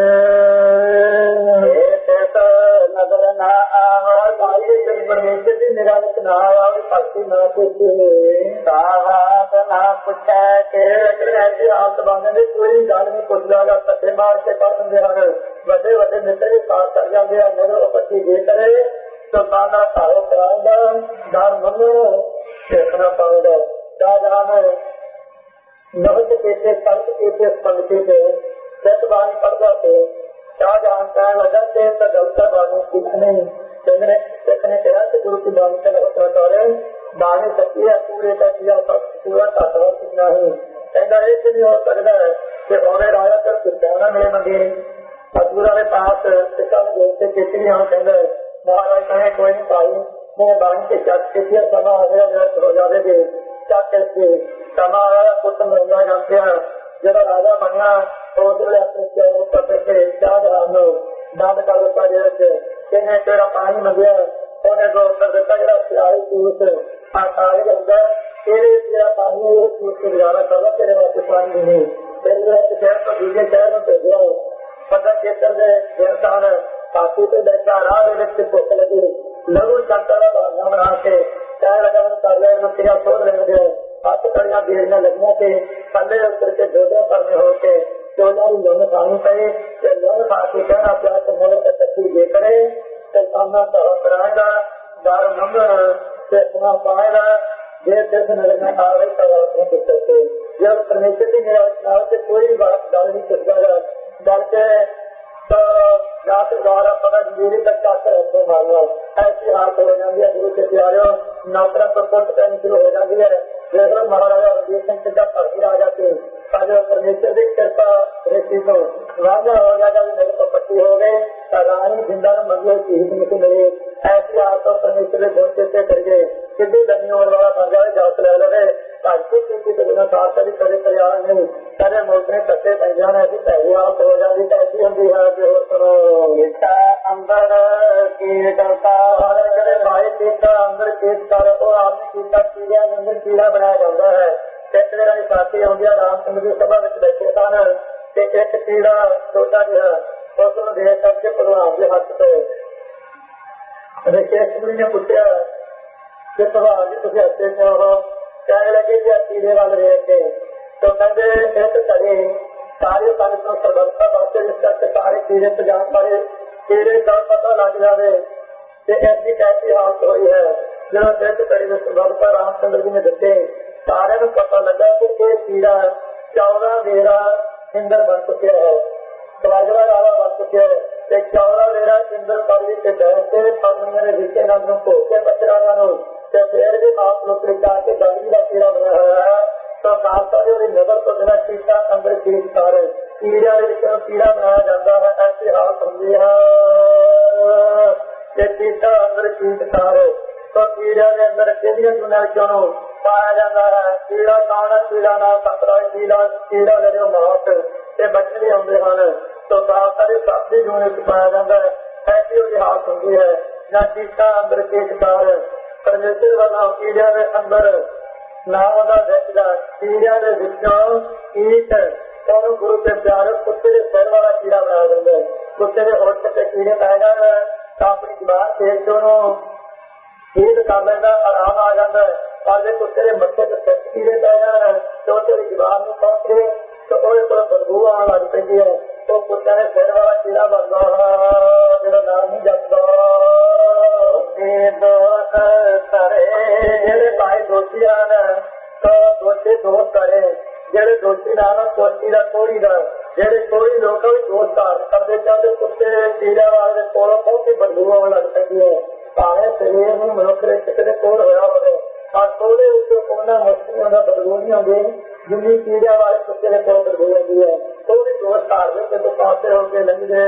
नजर ना आवा परमेश्वर की निराश ना आवा भक्ति ना पूछे ना पूछा के ऐसे हाथ बांधे कोई गल नहीं पुछ लगा पत्ते मार के कर दिंदे हन वड्डे वड्डे मित्र भी साथ कर जाते हैं मेरे पति जे करे तो काना सारो कराएगा दान मनो देखना पाएगा शाहजहां नवत केते संत केते स्पंद केते सतबानी पढ़ता थे शाहजहां का लगा थे तो गलता बानी कुछ नहीं चंद्र देखने कहा कि गुरु की बानी का लगता है बानी सत्य पूरे का किया पूरा तात्पर्य कुछ नहीं कहना एक नहीं हो सकता है कि होने राजा तक सुधारना मिले मंगे अधूरा के पास पिता ने देखते केते नहीं हम कहना महाराज कहे कोई नहीं पाई मैं बानी के चक के समा आ गया हो जावे चक के समा आया पुत्र महंगा जानते हैं जब राजा बनया तो उधर शाहजहां दान कर दिता जिन्हें तेरा पानी मंगया उन्हें को उत्तर दिता जरा सियारी सूरत आसारी अंदर तेरे तेरा पानी सूरत से गुजारा कर तेरे वास्ते पानी नहीं तेरे शहर को दूसरे शहर में भेजा पता खेतर में इंसान काफी पे बैठा राह भुख लगी लघु संतरा भावना बना के चाय लगा कर ले तेरा शोध रहे हाथ कड़िया बेड़िया लगने से थले उतर के जोड़े करने हो के चौधारी लोन खानी पड़े तो लोन खा के कहना प्यार से मोड़े का तकलीफ दे करे तो सामना तो कराएगा दार मंग से सुना पाएगा देर देश नगर में आ रही तब अपने पुस्तक से जब परमेश्वर की निराशा से कोई बात डाल नहीं सकता डर के तो जात द्वारा पता जीवी तक चाहते रहते मांगो ऐसी हालत हो जाती है गुरु के प्यारे नौकरा पर पोट करनी शुरू हो जाती है जयराम महाराजा रणजीत सिंह सिद्धा भर्ती आ जाते आज परमेश्वर की कृपा ऋषि को वादा हो जाएगा मेरे को पट्टी हो गए रानी जिंदा मंदिर चीज मुझे मिले ऐसी हालत परमेश्वर के गुण से करिए किसी लम्बी उम्र वाला बन जाए जात ले लगे ताकि किसी के बिना साथ कभी करे तैयार नहीं करे मुल्क में कट्टे पंजान ऐसी पहली हालत हो जाती कैसी होती है जो सुनो इसका अंदर कीट करे भाई कीटा अंदर कीट कर तो आपने कीटा कीड़ा अंदर कीड़ा बनाया जाता है खेतरे वाली साथी आਉਂਦੀ रामचंद्र की सभा में बैठे सन ते एक कीड़ा छोटा जिहा उसको देख करके भगवान के हथ पे ऋषेश्वरी ने पूछा कि भगवान जी तुम हथे क्यों हो कहने लगे कि कीड़े वाल देख के तो कहते एक घड़ी सारे संत को सर्वथा वास्ते जिस करके सारे कीड़े तो जान पाए कीड़े का पता लग जाए ऐसी कैसी हालत हुई है जब एक घड़ी में सर्वथा रामचंद्र जी ने दसे सारे को पता लगा कि ये कीड़ा चौदह मेरा इंद्र बन चुके है राजवा रावा बन चुके है चौदह मेरा इंद्र पर्वी से बैठते मेरे रिश्ते नंद को बच्चा फिर भी आप लोग के गंदगी का कीड़ा बना हुआ है तो खालसा जी नजर तो बिना कीटा अंदर कीट सारे कीड़ा कीड़ा बनाया जाता है ऐसी हालत होती है कीटा अंदर कीट सारे तो कीड़े के अंदर किहड़ियां चुनौतियां पाया जाता है कीड़ा काना कीड़ा ना खतरा कीड़ा कीड़ा जो मौत ये बच्चे आते हैं तो खालसा जी सबकी जूने पाया जाता है ऐसी उसकी हालत होती है ना कीटा अंदर कीट सार परमेश्वर वालों कीड़े के अंदर नाम का देखा कीड़े के विचों कीट और गुरु के प्यारे कुत्ते के सिर वाला कीड़ा बनाया जाता है कुत्ते के होठ से कीड़े पै जाए तो अपनी जबान फेर दोनों हीट कर लेना आराम आ जाता है पर जो कुत्ते के मत्थे से सच कीड़े पै जाए तो तेरी जबान में पहुंचे तो वो बदबू आने लग पी है तो कुत्ते ने सिर वाला कीड़ा बनता है जो नाम नहीं जपता जेड़े भाई दोषी आन तो दोषी दोष करे जेड़े दोषी ना दोषी का कोई का जेड़े कोई लोग दोष धारण करते चाहते कुत्ते कीड़ा वाले कोलों बहुत ही बदबू आने लग पी ਸਰੀਰ ਨੂੰ ਮਨੁੱਖ ਦੇ ਚਿੱਤ ਦੇ ਕੋਲ ਹੋਇਆ ਹੋਵੇ ਪਰ ਉਹਦੇ ਵਿੱਚੋਂ ਉਹਨਾਂ ਮੁਸ਼ਕਿਲਾਂ ਦਾ ਬਦਲੂ ਨਹੀਂ ਆਉਂਦੀ ਜਿੰਨੀ ਕੀੜਿਆਂ ਵਾਲੇ ਕੁੱਤੇ ਦੇ ਕੋਲ ਬਦਲੂ ਜਾਂਦੀ ਹੈ ਉਹਦੀ ਦੋਸ਼ ਧਾਰ ਦੇ ਤੇ ਤੋਂ ਪਾਸੇ ਹੋ ਕੇ ਲੰਘਦੇ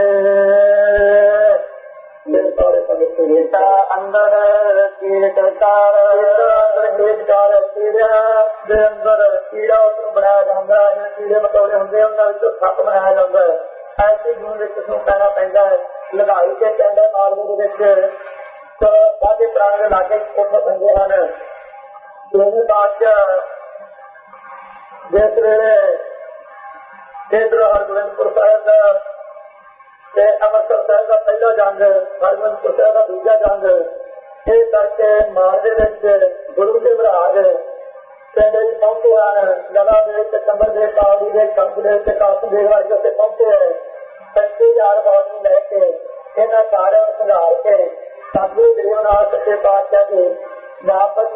ਮੇਰੇ ਸਾਰੇ ਪਵਿੱਤਰ ਗੀਤਾ ਅੰਦਰ ਕੀੜਕਾਰ ਅੰਦਰ ਕੀੜਕਾਰ ਕੀੜਿਆਂ ਦੇ ਅੰਦਰ ਕੀੜਾ ਉਸਨੂੰ ਬਣਾਇਆ ਜਾਂਦਾ ਹੈ ਕੀੜੇ ਮਕੌੜੇ ਹੁੰਦੇ ਉਹਨਾਂ ਵਿੱਚੋਂ ਸੱਪ ਬਣਾਇਆ ਜਾਂਦਾ ਹੈ ਐਸੀ ਗੁਣ ਵਿੱਚ ਉਸਨੂੰ ਕਹਿਣਾ ਪੈਂਦਾ ਹੈ ਲਗਾਈ ਕੇ ਕਹਿੰਦਾ ਮਾਰਗ ਦੇ ਵਿੱਚ ਸਾਡੇ ਪ੍ਰਾਣ ਦੇ ਲਾਗੇ ਉੱਥੇ ਪੈਂਦੇ ਹਨ ਦੋਵੇਂ ਬਾਦਸ਼ਾਹ ਜਿਸ ਵੇਲੇ ਕੇਂਦਰ ਹਰਗੋਬਿੰਦਪੁਰ ਸਾਹਿਬ ਦਾ ਤੇ ਅੰਮ੍ਰਿਤਸਰ ਸਾਹਿਬ ਦਾ ਪਹਿਲਾ ਜੰਗ ਹਰਗੋਬਿੰਦਪੁਰ ਸਾਹਿਬ ਦਾ ਦੂਜਾ ਜੰਗ ਇਹ ਕਰਕੇ ਮਾਰ ਦੇ ਵਿੱਚ ਗੁਰੂ ਦੇ ਮਹਾਰਾਜ ਪਿੰਡ ਵਿੱਚ ਪਹੁੰਚੇ ਹਨ ਗਲਾ ਦੇ ਵਿੱਚ ਕੰਬਰ ਦੇ ਕਾਲੀ ਦੇ ਕੰਬ ਦੇ ਵਿੱਚ ਕਾਸ ਦੇ ਵਾਲੇ ਉੱਤੇ ਪਹੁੰਚੇ ਪੱਚੀ ਹਜ਼ਾਰ ਫੌਜ ਨੂੰ ਲੈ ਕੇ ਇਹਨਾਂ ਸਾਰਿਆਂ ਨੂੰ ਸੁਧਾਰ ਕੇ ਸਾਧੂ ਗਰੀਬ ਨਾਲ ਸੱਚੇ ਪਾਤਸ਼ਾਹ ਦੇ ਵਾਪਸ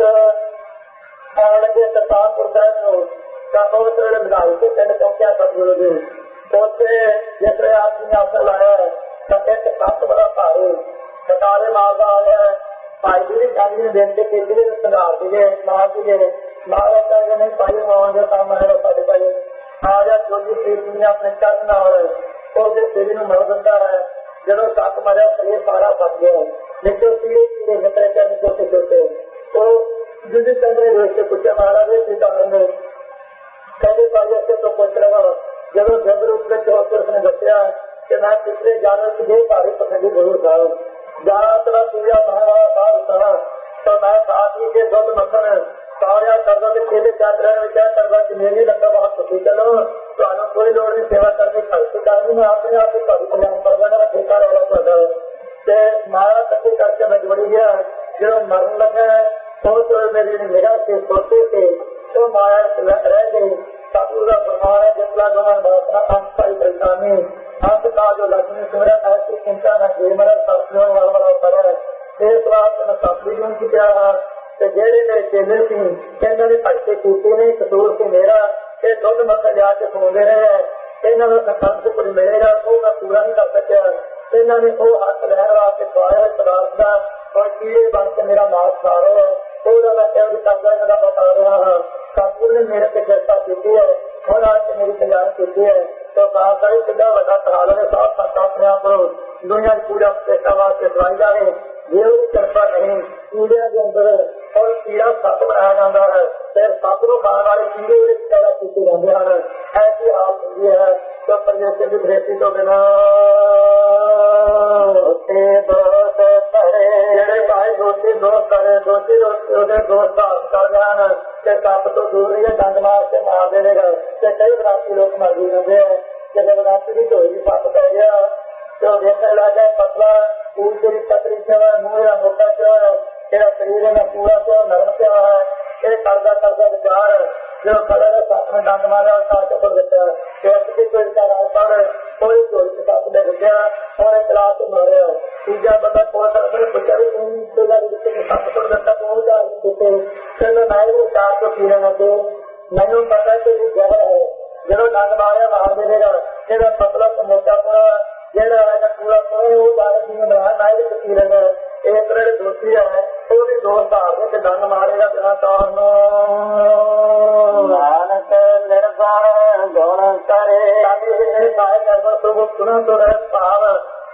ਆਉਣ ਲੱਗੇ ਕਰਤਾਰਪੁਰ ਸਾਹਿਬ ਨੂੰ ਤਾਂ ਉਸ ਵੇਲੇ ਵਧਾਈ ਕੇ ਪਿੰਡ ਪਹੁੰਚਿਆ ਸਤਿਗੁਰੂ ਜੀ ਉੱਥੇ ਜਿਸ ਵੇਲੇ ਆਪ ਜੀ ਨੇ ਅਸਰ ਲਾਇਆ ਤਾਂ ਇੱਕ ਸੱਤ ਬੜਾ ਭਾਰੂ ਸਤਾਰੇ ਮਾਰਦਾ ਆ ਗਿਆ ਭਾਈ ਜੀ ਦੀ ਗੱਲ ਨੇ ਬੇਨਤੀ ਕੀਤੀ ਵੀ ਸੁਧਾਰ ਦੀਏ ਮਾਰ ਦੀਏ ਮਹਾਰਾਜ ਕਹਿੰਦੇ ਨਹੀਂ ਭਾਈ ਆਉਣ ਦਾ ਕੰਮ ਹੈ ਸਾਡੇ ਭਾਈ ਆ ਜਾ ਜੋਗੀ ਪ੍ਰੀਤ ਨੇ ਆਪਣੇ ਚਰਨ ਨਾਲ ਉਹਦੇ ਸਿਰ ਨੂੰ ਮਰ ਦਿੰਦਾ ਹੈ ਜਦੋਂ ਸੱਤ ਮਰਿਆ ਸਰੀਰ ਸਾਰਾ ਫਸ ਗਿਆ ਨਿੱਕੇ ਸੀੜੇ ਸੀੜੇ ਨਿਕਲੇ ਕੇ ਨਿੱਕੇ ਛੋਟੇ ਉਹ ਜਿਹਦੇ ਚੰਗੇ ਵੇਖ ਕੇ ਪੁੱਛਿਆ ਮਹਾਰਾਜ ਇਹ ਕੀ ਕਾਰਨ ਨੇ ਕਹਿੰਦੇ ਭਾਈ ਅਸੀਂ ਤੋਂ ਪੁੱਛ ਲਗਾ ਜਦੋਂ ਜਬਰ ਉੱਤੇ ਚੌਥੇ ਉਸਨੇ ਦੱਸਿਆ ਕਿ ਮੈਂ ਪਿਛਲੇ ਜਾਨਵਰ ਚ ਦੇ ਭਾਰੀ ਪਸੰਦੀ ਗੁਰੂ ਸਾਹਿਬ ਜ਼ਿਆਦਾਤਰ ਪੂਜਾ ਮਹਾਰਾਜ ਬਾਹਰ ਸਾਰਾ ਤਾਂ ਮੈਂ ਸਾਥ ਹੀ ਕੇ ਦੁੱਧ ਮੱਖਣ ਸਾਰਿਆਂ ਕਰਦਾ ਤੇ ਖੇਲੇ ਚੱਲ ਰਹੇ ਵਿੱਚ ਕਰਦਾ ਕਿ ਮੇਰੀ ਲੱਗਾ ਬਹੁਤ ਖੁਸ਼ੀ ਚਲੋ ਤੁਹਾਨੂੰ ਕੋਈ ਲੋੜ ਨਹੀਂ ਸੇਵਾ ਕਰਨੀ ਖਰਚ ਕਰਨੀ ਮੈਂ ਆਪਣੇ ਆਪ ਹੀ ਤੁਹਾਡੀ ਕਲਿਆਣ ਕਰਵਾਉਣਾ ਦਾ ਠੇਕਾ ਰੋਲਾ ਤੁਹਾਡਾ ਤੇ ਮਾਰਾ ਇਕੱਠੇ ਕਰਕੇ ਮੈਂ ਜੁੜੀ ਗਿਆ ਜਦੋਂ ਮਰਨ ਲੱਗਾ ਉਹ ਤੋਂ ਮੇਰੀ ਨਿਗਾਹ ਤੇ ਸੋਚੇ ਤੇ ਉਹ ਮਾਇਆ ਰਹਿ ਗਈ ਸਾਧੂ ਦਾ ਪ੍ਰਮਾਣ ਹੈ ਜਿਸਲਾ ਗਮਨ ਬਾਸਨਾ ਅੰਤ ਪਾਈ ਪਰੇਸ਼ਾਨੀ ਅੰਤ ਕਾ ਜੋ ਲక్ష్ਮੀ ਸਿਮਰਨ ਐਸੀ ਚਿੰਤਾ ਨਾ ਜੇ ਮਰਾ ਸਾਥੀਆਂ ਵਾਲਾ ਵਾਲਾ ਪੜਾ ਇਸ ਵਾਰ ਮੈਂ ਸਾਥੀ ਨੂੰ ਕਿਹਾ ਤੇ ਜਿਹੜੇ ਮੇਰੇ ਚੇਲੇ ਸੀ ਇਹਨਾਂ ਨੇ ਭਗਤੀ ਕੀਤੀ ਨਹੀਂ ਕਸੂਰ ਸੀ ਮੇਰਾ ਇਹ ਦੁੱਧ ਮੱਖਣ ਜਾ ਕੇ ਸੁਣਦੇ ਰਹੇ ਇਹਨਾਂ ਨੂੰ ਸੰਤ ਕੁਝ ਮਿਲੇਗਾ ਉਹ ਮੈਂ ਪੂਰਾ ਨਹੀਂ ਕਰ ਸਕਿਆ ਇਹਨਾਂ ਨੇ ਉਹ ਹੱਥ ਲੈਣ ਵਾਸਤੇ ਖਵਾਇਆ ਪਦਾਰਥ ਦਾ ਔਰ ਕੀੜੇ ਬਣ ਕੇ ਮੇਰਾ ਮਾਸ ਖਾ ਰਹੇ ਉਹਦਾ ਮੈਂ ਕਿਹਾ ਕਰਦਾ ਇਹਨਾਂ ਦਾ ਬਤਾ ਰਿਹਾ ਹਾਂ ਸਤਿਗੁਰ ਨੇ ਮੇਰੇ ਤੇ ਕਿਰਪਾ ਕੀਤੀ ਹੈ ਹੁਣ ਆ ਕੇ ਮੇਰੀ ਕਲਿਆਣ ਕੀਤੀ ਹੈ ਤਾਂ ਕਹਾ ਕਰੇ ਕਿੱਡਾ ਵੱਡਾ ਸਹਾਲ ਹੈ ਸਾਥ ਸਾਥ ਆਪਣੇ ਆਪ ਨੂੰ ਦੁਨੀਆ ਦੀ ਪੂਜਾ ਪ੍ਰਤਿਸ਼ਠਾ ਵਾਸਤੇ ਦਵਾਈਦਾ ਹੈ ਜੇ ਉਹਦੀ ਕਿਰਪਾ ਨਹੀਂ ਕੀੜਿਆਂ ਦੇ ਅੰਦਰ ਔਰ ਕੀੜਾ ਸੱਪ ਬਣਾਇਆ ਜਾਂਦਾ ਹੈ ਤੇ ਸੱਪ ਨੂੰ ਖਾਣ ਵਾਲੇ ਕੀੜੇ ਉਹਦੇ ਪੈਦਾ ਕੀਤੇ ਜਾਂਦੇ ਹਨ ਐਸੀ ਹਾਲਤ ਹੁੰਦੀ ਹੈ ਤਾਂ ਪਰਮੇਸ਼ਰ ਦੀ ਬ੍ਰੇਤੀ ਤੋਂ ਬਿਨਾਂ ਉੱਤੇ ਦੋਸਤ ਕਰੇ ਜਿਹੜੇ ਭਾਈ ਦੋਸਤੀ ਦੋਸਤ ਕਰੇ ਦੋਸਤੀ ਉਹਦੇ ਦੋਸਤ ਦਾ ਹੱਥ ਕਰਦੇ ਹਨ ਤੇ ਸੱਪ ਤੋਂ ਦੂਰ ਰਹੀਏ ਡੰਗ ਮਾਰ ਕੇ ਮਾਰ ਦੇਵੇਗਾ ਤੇ ਕਈ ਵਿਰਾਸਤੀ ਲੋਕ ਮਰਦੀ ਜਾਂਦੇ ਆ ਜਦੋਂ ਵਿਰਾਸਤੀ ਦੀ ਢੋਈ ਸੱਪ ਪੈ ਗਿਆ ਤੇ ਉਹ ਦੇਖਣ ਲੱਗ ਗਿਆ ਪਤਲਾ ਪੂਰੀ ਤੇਰੀ ਪਤਲੀ ਸੇਵਾ ਮੂੰਹ ਦਾ ਮੋਟਾ ਚੋਰ ਤੇਰਾ ਸਰੀਰ ਦਾ ਪੂਰਾ ਚੋਰ ਨਰਮ ਪਿਆ ਹੈ ਇਹ ਕਰਦਾ ਕਰਦਾ ਵਿਚਾਰ ਜਦੋਂ ਖੜੇ ਨੇ ਸੱਪ ਨੇ ਡੰਗ ਮਾਰਿਆ ਸਾਹ ਚੁੱਕ ਦਿੱਤਾ ਤੇ ਉਸ ਦੀ ਕੋਈ ਵਿਚਾਰ ਪੜ ਕੋਈ ਢੋਈ ਸੱਪ ਨੇ ਰੁਕਿਆ ਉਹਨੇ ਚਲਾ ਕੇ ਮਾਰਿਆ ਤੀਜਾ ਬੰਦਾ ਕੋਲ ਕਰਕੇ ਪੁੱਛਿਆ ਵੀ ਤੂੰ ਤੇ ਗੱਲ ਦਿੱਤੇ ਸੱਪ ਤੋਂ ਦਿੱਤਾ ਤੂੰ ਜਾ ਦਿੱਤੇ ਕਹਿੰਦਾ ਮੈਂ ਇਹ ਚਾਰ ਤੋਂ ਪੀਣ ਲੱਗੇ ਮੈਨੂੰ ਪਤਾ ਕਿ ਇਹ ਜ਼ਹਿਰ ਹੈ ਜਦੋਂ ਡੰਗ ਮਾਰਿਆ ਮਾਰ ਦੇਵੇਗਾ ਜਿਹੜਾ ਪਤਲਾ ਤੇ ਮੋਟਾ ਪੂਰਾ ਜਿਹੜਾ ਹੈਗਾ ਪੂਰਾ ਉਹ ਬਾਰੇ ਜਿਵੇਂ ਬਣਾਇਆ ਨਾ ਇਹਦੇ ਪੀ ਲੈਣਾ ਇਹ ਤਰ੍ਹਾਂ ਦੇ ਦੋਸਤੀ ਹੈ ਉਹਦੀ ਦੋਸਤ ਆ ਕੇ ਡੰਗ ਮਾਰੇਗਾ ਬਿਨਾਂ ਕਾਰਨ ਨਾਨਕ ਨਿਰਭੈ ਗੁਣ ਕਰੇ ਇਹ ਪਾਏ ਕਰਦਾ ਪ੍ਰਭੂ ਸੁਣਾ ਤੋਂ ਰਹਿ ਭਾਵ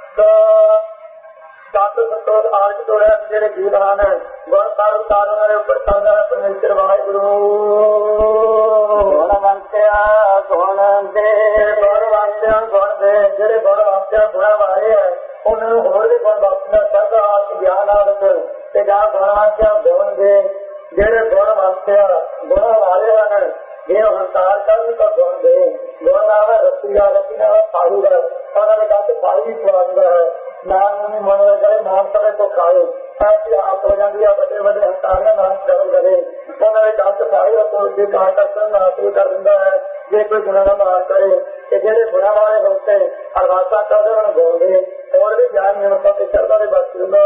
ਸਤ ਸੰਤੋਖ ਆਜ ਤੋਂ ਰਹਿ ਜਿਹੜੇ ਜੀਵ ਹਨ ਗੁਣ ਕਾਰਨ ਕਾਰਨ ਦੇ ਉੱਪਰ ਚੱਲਦਾ ਹੈ ਪਰਮੇਸ਼ਰ ਵਾਹਿਗੁਰੂ ਗੁਣ ਵੰਤਿਆ ਗੁਣ ਦੇ ਗੁਣ ਵੰਤਿਆ ਗੁਣ ਦੇ ਜਿਹੜੇ ਗੁਣ ਵੰਤਿਆ ਗੁਣਾ ਵਾਲੇ ਹੈ ਉਹਨਾਂ ਨੂੰ ਹੋਰ ਵੀ ਗੁਣ ਬਖਸ਼ਣਾ ਸਰਦਾ ਆਤ ਗਿਆਨ ਆਦਤ ਤੇ ਜਾਂ ਗੁਣ ਵੰਤਿਆ ਗੁਣ ਦੇ ਜਿਹੜੇ ਗੁਣ ਵੰਤਿਆ ਗੁਣਾ ਵਾਲੇ ਹਨ ਇਹ ਹੰਕਾਰ ਕਰਨ ਤਾਂ ਗੁਣ ਦੇ ਗੁਣ ਨਾਲ ਰੱਤੀ ਦਾ ਰੱਤੀ ਨਾਲ ਪਾਹੂ ਦਾ ਉਹਨਾਂ ਨੇ ਕਹਾ ਕਿ ਪਾਹੂ ਵੀ ਖਵਾਉਂਦਾ ਹੈ ਨਾਮ ਨੂੰ ਮਨ ਵਿੱਚ ਗਏ ਨਾਮ ਸਮੇਂ ਤੋਂ ਖਾਏ ਐਸੀ ਆਪ ਹੋ ਜਾਂਦੀ ਹੈ ਵੱਡੇ ਵੱਡੇ ਹੰਕਾਰੀਆਂ ਨਾਮ ਜਰੂਰ ਕਰੇ ਉਹਨਾਂ ਦੇ ਦਸ ਖਾਏ ਉਹ ਜੇ ਕਾਂ ਕਰਨ ਨਾਸੀ ਕਰ ਦਿੰਦਾ ਹੈ ਜੇ ਕੋਈ ਗੁਨਾਹ ਦਾ ਮਾਰ ਕਰੇ ਤੇ ਜਿਹੜੇ ਗੁਨਾਹ ਵਾਲੇ ਹੁੰਦੇ ਅਰਦਾਸਾਂ ਕਰਦੇ ਉਹਨਾਂ ਨੂੰ ਬੋਲਦੇ ਹੋਰ ਵੀ ਗਿਆਨ ਨਿਮਰਤਾ ਤੇ ਸ਼ਰਧਾ ਦੇ ਬਖਸ਼ਦਾ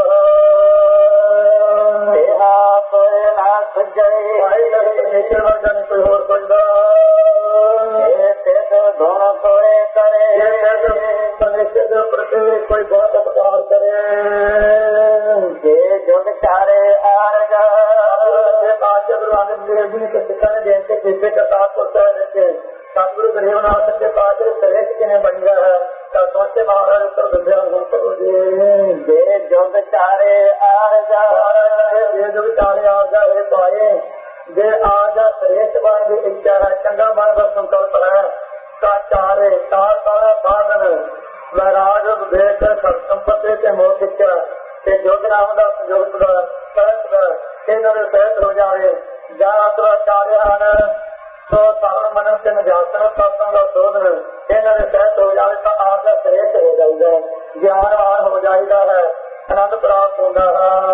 ਇਹ ਆਪ ਨਾ ਸਜੇ ਭਾਈ ਪਰਮੇਸ਼ਰ ਵਰਗਾ ਨਹੀਂ ਕੋਈ ਹੋਰ ਸੋਚਦਾ ਇਹ ਤੇ ਗੁਣ ਕੋਏ ਕਰੇ ਪਰਮੇਸ਼ਰ ਦੇ ਪ੍ਰਤੀ ਕੋਈ ਬਹੁਤ ਉਪਕਾਰ ਕਰੇ ਜੇ ਜੁਗ ਚਾਰ सिखा ने बेनती की करतारपुर साहिब सतगुरु गरीब नाथ सच्चे पातशाह सरेश किने बन गया है सोचे महाराज उत्तर दिव्या जे जुग चारे आजा जे जुग चारे आजा हे पाए जे आजा श्रेष्ठ बन की इच्छा है चंगा बन का संकल्प है का चारे चार सारा साधन वैराग विवेक संपत्ति से मोह इच्छा ते जोग नाम का संयोग सहत इन्होंने सहत हो जाए ज्यादा आचार्य हैं तो सारा मन से निजासन सत्संग का शोधन इन्होंने सहत हो जाए तो आपका श्रेष्ठ हो जाएगा ज्ञानवान हो जाएगा है आनंद प्राप्त होगा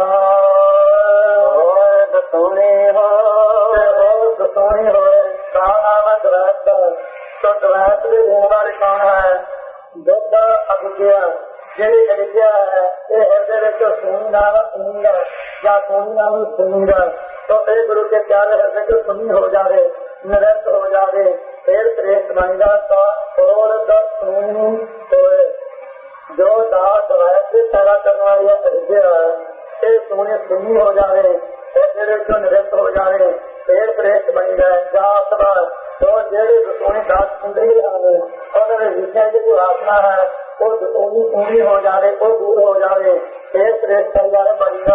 दसोनी हो दसोनी हो का नाम है द्वैत तो द्वैत के गुण वाले कौन है दुध अविद्या ਜਿਹੜੀ ਅਵਿद्या ਹੈ ਇਹ ਹਿਰਦੇ ਵਿੱਚ ਸੁਣੀ ਨਾਮ ਸੁਣੀ ਹੈ ਜਾਂ ਸੁਣੀ ਨਾਮ ਸੁਣੀ ਹੈ तो ਇਹ ਗੁਰੂ ਕੇ ਪਿਆਰੇ ਹਿਰਦੇ ਵਿੱਚ ਸੁਣੀ ਹੋ ਜਾਵੇ ਨਿਰੰਤ ਹੋ ਜਾਵੇ ਫਿਰ श्रेष्ठ ਬਣੇਗਾ ਤਾਂ ਹੋਰ ਦਸੂਨੀ ਹੋਏ ਜੋ ਦਾਸ ਵੈਸੇ ਪੈਦਾ ਕਰਨ ਵਾਲੀ ਅਵਿद्या ਇਹ ਸੁਣੀ ਸੁਣੀ ਹੋ ਜਾਵੇ ਹਿਰਦੇ ਵਿੱਚ ਨਿਰੰਤ ਹੋ ਜਾਵੇ ਫਿਰ श्रेष्ठ ਬਣੇਗਾ ਜਾਂ ਸਭਾ तो ਜਿਹੜੇ ਸੁਣੀ ਦਾਸ ਹੁੰਦੇ ਹਨ ਉਹਨਾਂ ਦੇ ਵਿਸ਼ੇ ਦੀ ਆਸਨਾ ਹੈ ਉਹ ਦਸੋਨੀ ਪੂਰੀ ਹੋ ਜਾਵੇ ਉਹ ਦੂਰ ਹੋ ਜਾਵੇ ਫਿਰ श्रेष्ठ ਜਾਣੇ ਬਣੇਗਾ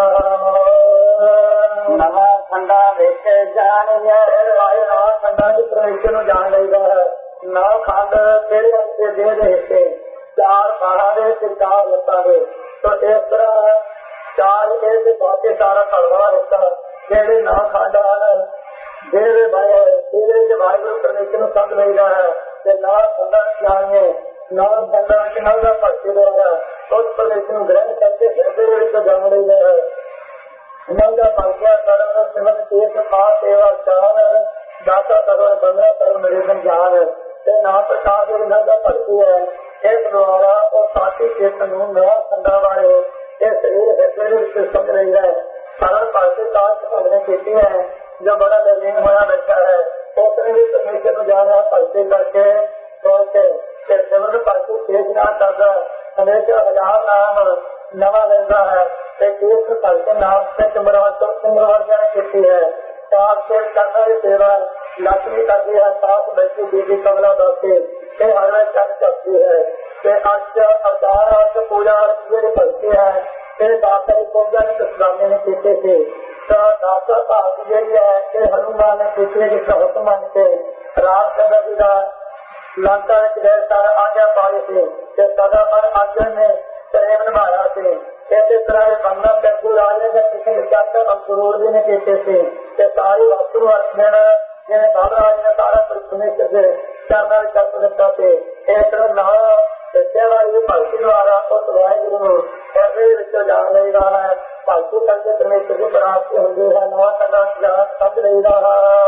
ਨਵਾਂ ਖੰਡਾ ਵਿੱਚ ਜਾਣਿਆ ਆਏ ਨਵਾਂ ਖੰਡਾ ਦੇ ਪ੍ਰਵੇਸ਼ ਨੂੰ ਜਾਣ ਲਈਦਾ ਹੈ ਨੌ ਖੰਡ ਤੇਰੇ ਉੱਤੇ ਦੇ ਦੇ ਹਿੱਸੇ ਚਾਰ ਬਾਹਾਂ ਦੇ ਤੇ ਚਾਰ ਲੱਤਾਂ ਦੇ तो ਇਸ ਤਰ੍ਹਾਂ ਚਾਰ ਇਹ ਤੇ ਬਾਕੀ ਸਾਰਾ ਖੜਵਾ ਹਿੱਸਾ ਜਿਹੜੇ ਨੌ ਖੰਡ ਹਨ ਜਿਹੜੇ ਬਾਏ ਤੇਰੇ ਦੇ ਵਾਹਿਗੁਰੂ ਪ੍ਰਵੇਸ਼ ਨੂੰ ਸੰਗ ਲਈਦਾ ਹੈ ਤੇ ਨੌ ਖੰਡਾ ਜਾਣੀਏ ਨੌ ਖੰਡਾ ਕਿਨਾਂ ਦਾ ਭਗਤੀ ਦੁਆਰਾ ਉਸ ਪ੍ਰਵੇਸ਼ ਨੂੰ ਗ੍ਰਹਿਣ ਕਰਕੇ ਹਿਰਦੇ ਵਿੱਚ ਜਾਣ ਲਈਦਾ ਹੈ ਇਹਨਾਂ ਦਾ ਭਗਤਿਆ ਕਰਨ ਸਿਮਰਨ ਤੀਰਥ ਪਾਸ ਸੇਵਾ ਚਾਰ ਦਾਤਾ ਕਰੋ ਬੰਦਾ ਕਰੋ ਨਿਰੇਸ਼ਨ ਜਾਣ ਤੇ ਨਾ ਪ੍ਰਕਾਰ ਦੇ ਇਹਨਾਂ ਦਾ ਭਗਤੀ ਹੈ ਇਸ ਦੁਆਰਾ ਉਹ ਸਾਥੀ ਚੇਤਨ ਨੂੰ ਨਵਾਂ ਖੰਡਾ ਵਾਲੇ ਇਹ ਸਰੀਰ ਹਿਰਦੇ ਵਿੱਚ ਸੰਗ ਲਈਦਾ ਹੈ ਸਰਲ ਭਗਤੀ ਕਾਸ਼ ਭਗਨੇ ਕੀਤੀ ਹੈ जो बड़ा दलीन होया बैठा है उसने भी परमेश्वर में जाना भक्ति करके सोचे सिमरन भक्ति शेषना करता हमेशा हजार नाम नवा लेता है तीर्थ भक्ति नाम से सिमरन तो सिमरन की है सात से करना की सेवा लक्ष्मी करती है सात बैठी दीदी कमला दासी ये हर वे कर सकती है अर्च अवतार अर्च पूजा जी भक्ति है फिर दाता पूजा स्वामी ने की थी दाता भाग जी है हनुमान ने पिछले की सहत मन के रामचंद्र जी का लंका सारा आज्ञा पाई थी सदा मन अर्जुन ने प्रेम निभाया थे इसी तरह बंदा टैगू राजे ने किसी विचार अंकुरूर जी ने किए थे सारी वस्तु अर्जन जिन्हें बाबराज ने सारा सुनिश्चित से करना कर दिता थे इस तरह ना वाली भक्ति द्वारा उस वाहिगुरु हृदय विच जान लईदा है भक्ति करके परमेश्वर की प्राप्ति होती है नवा करना जान समझ लईदा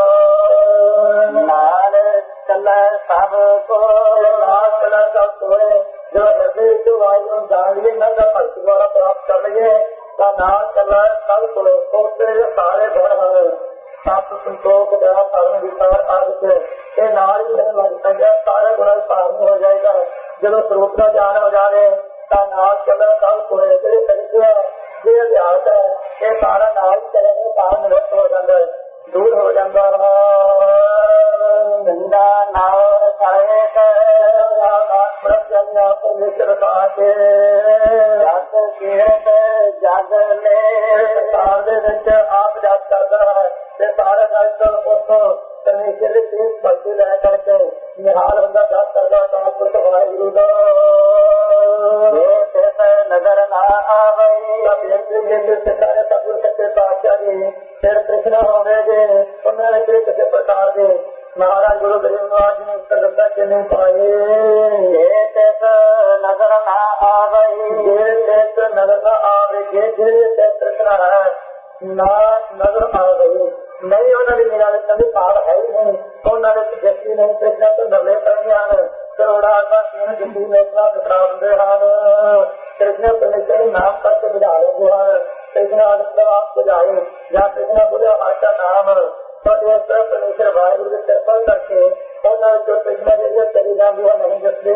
नाल चले सब को नाल चले सब कोई जो हृदय विच वाहिगुरु जान लिए न भक्ति द्वारा प्राप्त कर लगे तो नाल चले सब को उसके सारे गुण हैं सत संतोख दया करुण विचार आदि ये नाल ही लग सके सारे गुण धारण हो जाएगा जब स्वरूप का ज्ञान हो जाए तो नाल चले सब कोई ये अभ्यास है ये सारा नाल चलेंगे सारा निवृत्त हो जाता है दूर हो जाता है गंगा नाव खाए परमेश्वर खाते जग कीरत जग ले आप जप करता है सारा नगर उसको परमेश्वर की भक्ति लै करके निहाल बंदा जप करता तो वाहिगुरु नजर ना आवे सतगुरु सच्चे पातशाह जी फिर कृष्ण होवे जे उन्होंने किसी प्रकार के महाराज गुरु गरीबनाथ जी ने उत्तर दसा के नहीं पाए नजर ना आवे नजर ना आवे जे कृष्ण है ना नजर आ गई नहीं उन्होंने मेरा कभी भाव है ही नहीं उन्होंने जस्ती नहीं कृष्ण तो नरले कर करोड़ा जिंदगी में इतना टुकड़ा होते हैं कृष्ण परमेश्वर नाम करके बुझा लेते हैं कृष्ण आप बुझाए जहाँ कृष्ण बुझा आशा नाम तो परमेश्वर वाहिगुरु की कृपा करके उन्होंने जो कृष्ण जरिए शरीर भी नहीं जसते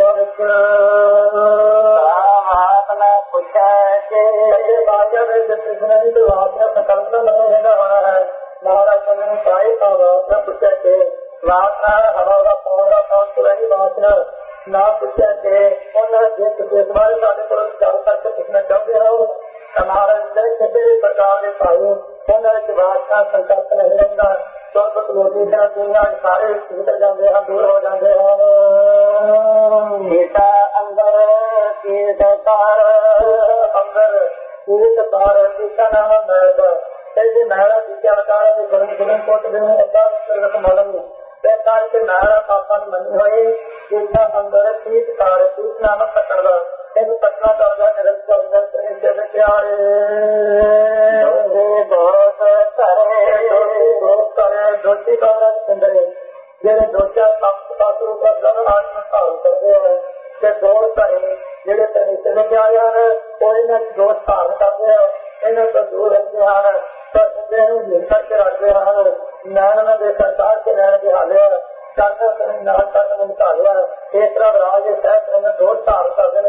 आपने पूछा कि कृष्ण की शुरुआत में संकल्प नहीं रहना होना है महाराज चंद्र ने पाए का वासना पूछा के वासना हवा का पावन का पावन पुरानी वासना ना पूछा के उन्होंने जिस जिस बारे सारे को चालू करके पूछना चाहते हो हमारा किसी प्रकार के पाए उन्होंने वासना संकल्प नहीं रहता तो दुनिया दुनिया सारे निकल जाते हैं दूर हो जाते हैं गीता अंदर कीर्त पार अंदर कीर्त पार गीता नाम मैल ऐसे मैला विद्या बता गुरु गुरु कोट दिन मालूम बेकार के मैला पापन मन हुए गीता अंदर कीर्त पार कीर्त नाम पकड़ इन पटना दर्जा निरंतर प्यारे बहुत करे बहुत करे दोषी गौरव सुंदरे जेड़े दोषा पासू आत्मस्थान करते हैं कि दोष करे जेड़े परमेश्वर ने आया है वो इन्हें दोष धारण करते हैं इन्हें तो दूर रखते हैं तो इन्हें मिलकर के रखते हैं नैन में संसार के नैन के हाले तीसरा राज सहस्त्र दोष धारण करते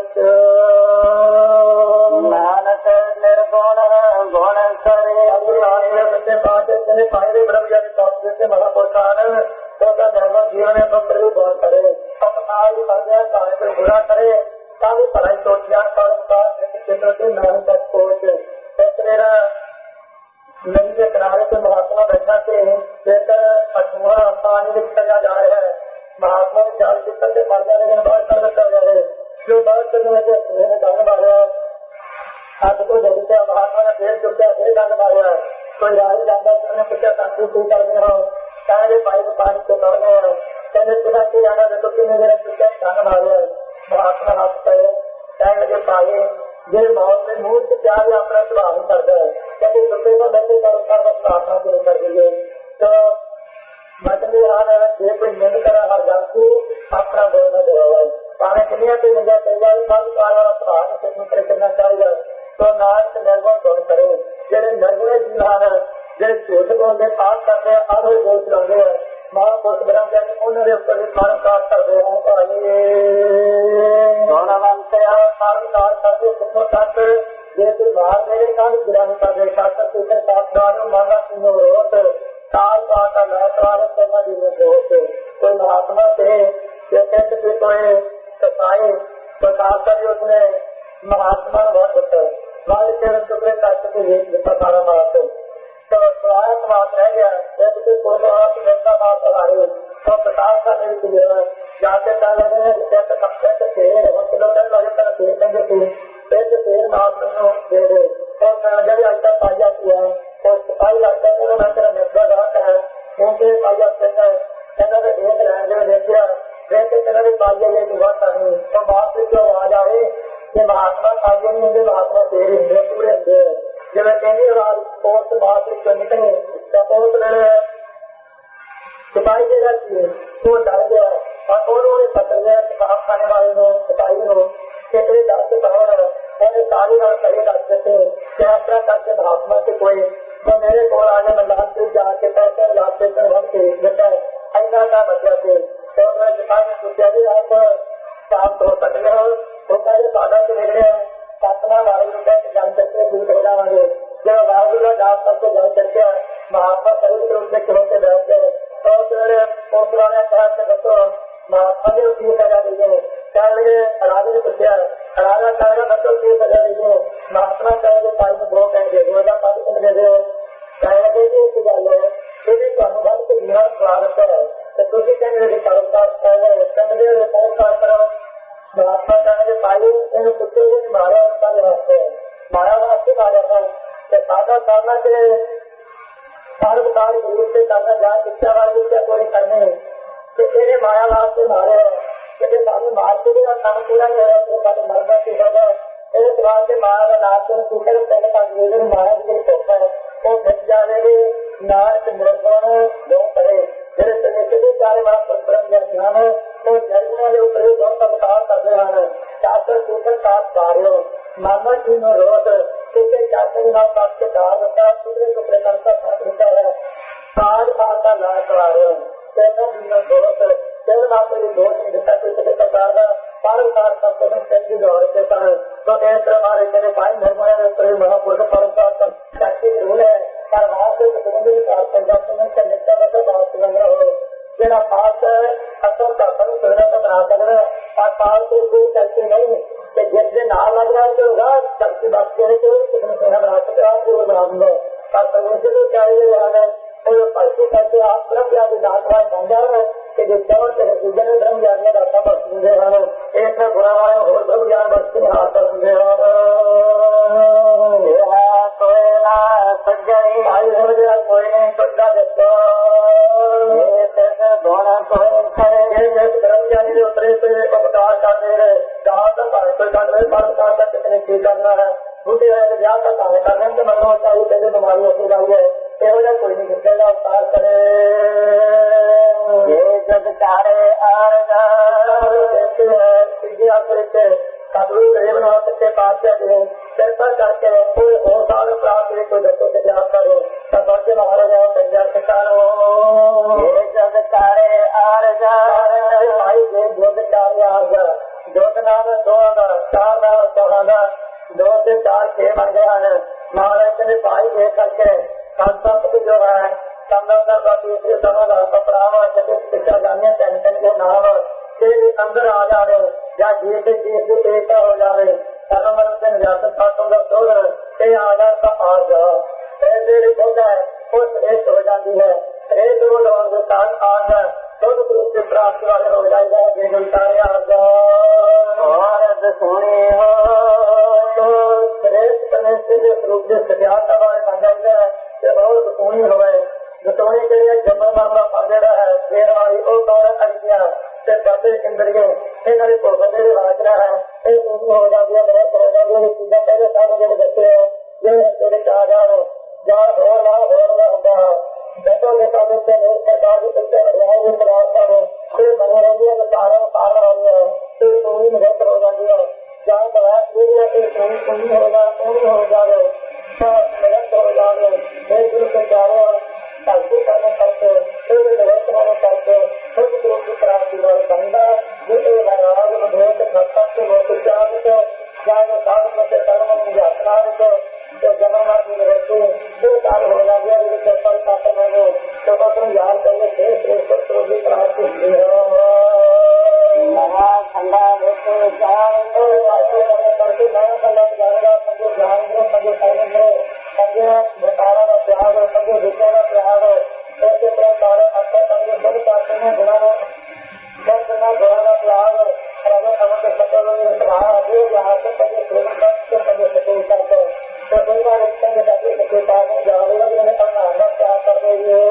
नानक निर्गुण गुण करे बच्चे पांच फायदे ब्रह्म जैसे महापुरुषान तो निर्गुण जीवन भक्त भी गुण करे अपनाई करते हैं बुरा करे काफी पढ़ाई सोच ज्ञान पर नानक सोच तेरा नदी के किनारे पे महात्मा बैठा के लेकर अठवा पानी में सजा जा रहे हैं महात्मा के चार चित्त से मर जाने के बाद सर्व कर जा रहे जो बात करने लगे फिर गाने मारे हाथ को जब से महात्मा ने फिर चुप गया फिर गाने मारे कोई राही जाता है पूछा शांति तू कर दे रहा हूँ सारे पाइप पानी से कर रहे हैं कहने पूछा कि जाना देखो कि मेरे पूछा गाने मारे महात्मा हाथ करे कहने लगे पाए ये मौत में मूर्ख से प्यार अपना स्वभाव करता है कहते दुखे को बैठे कर प्रार्थना शुरू कर दीजिए तो मतलब ये कोई निंद करा हर जान को अपना बोलना देगा पाने के लिए तो निजा चाहिए स्वभाव से करना चाहिए तो नानक निर्गुण गुण करे जेडे निर्गुण जीवान जेडे झूठ बोलते पाप करते आधे बोल चलाते हैं महापुरुष ब्रह्म उन्होंने ऊपर पालन काट करते गुणवंत पालन काट करते सुखों तक ये कोई बाहर मेरे काल गिराने का देखा कर पापदारों माना सिंह रोत काल पाता लहसवार करना दिन होते कोई महात्मा थे ये कहते थे कोई कसाई प्रकाश कर उसने महात्मा बहुत होता है बाल के टुकड़े काटते थे सारा मारते तो स्वायत्त बात रह गया जैसे कोई बात आई तो प्रकाश का नहीं जाते लगे हैं जैसे कपड़े से तेल लगे थे पेट तेल महात्मा दे दे और जब अल्टा पाया किया और सिपाही लगता है मैं तेरा निर्भर रहा है क्योंकि पाया कहना देख रहे देखिया वैसे कहना भी पाया ये बहुत नहीं तो बात से क्यों आ जाए ये महात्मा पाया नहीं होंगे महात्मा तेरे होंगे पूरे होंगे जब कहने पोस्ट बात निकले तो पोस्ट मेरे सिपाही के जाती है तो डर गया और उन्होंने पकड़ गया किताब खाने वाले को सिपाही को कहते डर से बाहर मैंने सारी बार खड़े करते थे यात्रा करके महात्मा से कोई तो मेरे को आगे मैदान से जाके पैसे लाते के बेटा ऐसा का बचा थे तो मैं सिपाही ने पूछा भी आप साफ हो सकते हो तो पहले बाधा से निकले सातवा बारह रुपए जान करके दूर हो जाएंगे जब बारह का डाक सबको जान करके महात्मा शरीर के रूप में खिलौते बैठ गए तो फिर पुराने कहा कि बच्चों महात्मा जी की सजा दीजिए क्या लगे राजा ने पूछा राजा कहेगा बच्चों की सजा दीजिए महात्मा कहेंगे पानी में धो कहेंगे दो हजार पानी में दे दो कहे लगे कि सजा लो फिर तो अनुभव के जीवन स्वागत है तो तुझे कहेंगे कि परोपकार करेंगे परोपकार करो महात्मा कहेंगे पाई इन कुत्ते माया वाले वास्ते माया वास्ते मारा था साधा साधना के सर्वकारी रूप से करना जाए शिक्षा वाली विद्या पूरी करने तो तेरे माया वास्ते मारे क्योंकि सामने मारते भी और काम पूरा नहीं हो रहा मरना की होगा एक बार से माया का नाच पूछे पहले का निवेदन माया की सोचता है वो मिट जाएगी नाच निर्गुण दो करे मेरे से भी सारे बात ब्रह्म ज्ञान तो निर्गुण के ऊपर दो का विकास करते हैं शास्त्र सूत्र सात कार्यो मानव जी में रोज क्योंकि शास्त्र के नाम के दार होता है टुकड़े टुकड़े करता फर्क होता है आज बात का नाश कार्य कैसा जीवन दोष केवल मात्र दोष नहीं दिखा किसी प्रकार का पारंकार सबको शक्ति दौड़ देता है तो ऐसे हमारे मेरे भाई धर्म महापुरुष परंपरा रूल है पर वहां से आनंद है पर परमेश्वर को चाहिए आना और भक्ति करके आप प्रभु या दातवान बन जाए कि जो चौर से जन ब्रह्म जानने का सब सुनते हैं एक में बुरा वाले हो ब्रह्म ज्ञान बचते हैं आप सुनते हैं कोई ना सज्जनी भाई हो गया कोई नहीं सज्जा जस्तो दोनों कोई करे ये ब्रह्म ज्ञानी जो उतरे से उपकार करते रहे जहाँ तक कोई कर रहे बात का कितने चीज करना है दूसरी है ब्याह का काम करने से मरना चाहिए पहले तुम्हारी असुविधा है केवल कोई नहीं घुसेगा उपकार करे ये जब चारे कबरू गरीब नाथ के पास कृपा करके कोई होशाल प्राप्त कोई दत्तों से ब्याह करो तब बच्चे मारे जाओ संजय के करो ये जब चारे आर भाई ये जो चार आर जो नाम दो चार नाम चौदह दो से चार छह बन गया है महाराज ने भाई देख करके संत जो है संदर्भ का तीसरे समय पपरावा शिक्षा जानिए टेंशन के नाम के अंदर आ जा रहे या जी से चीज से एकता हो जा रहे कर्म से आधार का आ जाओ ऐसे होता है वो श्रेष्ठ हो जाती है श्रेष्ठ हो लोगों के साथ आना दोनों रूप से प्राप्त वाले हो जाएगा बेगुल कार्य आ जाओ और सोने हो तो श्रेष्ठ निश्चित रूप से सजाता वाले बन जाएगा ये बहुत सोनी हो गए जो सोने के लिए जन्म मामला पड़ रहा है देर वाली वो गौरव अज्ञा से बदे इंद्रियों इन को बदले वाचना है एक हो जाती है बहुत हो जाती है चीजें पहले सारे जब बच्चे हैं ये तेरे कहा जा रहे जहाँ हो रहा हो रहा होगा बच्चों के साथ से सरकार की पिक्चर रहेंगे प्रयास में फिर बने रहेंगे तो सारे पार हो गया फिर सोनी में बेहतर हो जाती है जहाँ प्रयास पूरी है फिर सोनी सोनी होगा सोनी हो जाए तो निरस्त हो जाए एक दूर से जाए भक्ति करने करके फिर निरस्त होने करके खुद रूप की प्राप्ति वाले बंदा जिसे महाराज विधेयक भक्ता के लोग चाह से चाहे साधु में से कर्म में यात्रा से जो जन्म में रहते दो साल हो जाएगा जिसे फल का समय में तो अपने याद करने से श्रेष्ठ की प्राप्ति हुई है नया ठंडा देते जाए करके नया ठंडा जाएगा मुझे जाएंगे मुझे करेंगे मुझे बताना का प्यार है मुझे विचार का प्यार है ऐसे प्रकार अच्छा मुझे सब पाते हैं गुणा सब गुना गुणा का प्यार है और अगर हमें सफल हो यहाँ से कभी श्रीमंत कभी सफल करते तो कई बार इसका जो जाती है पास में जाओगे मैंने अपना अंदर क्या कर देंगे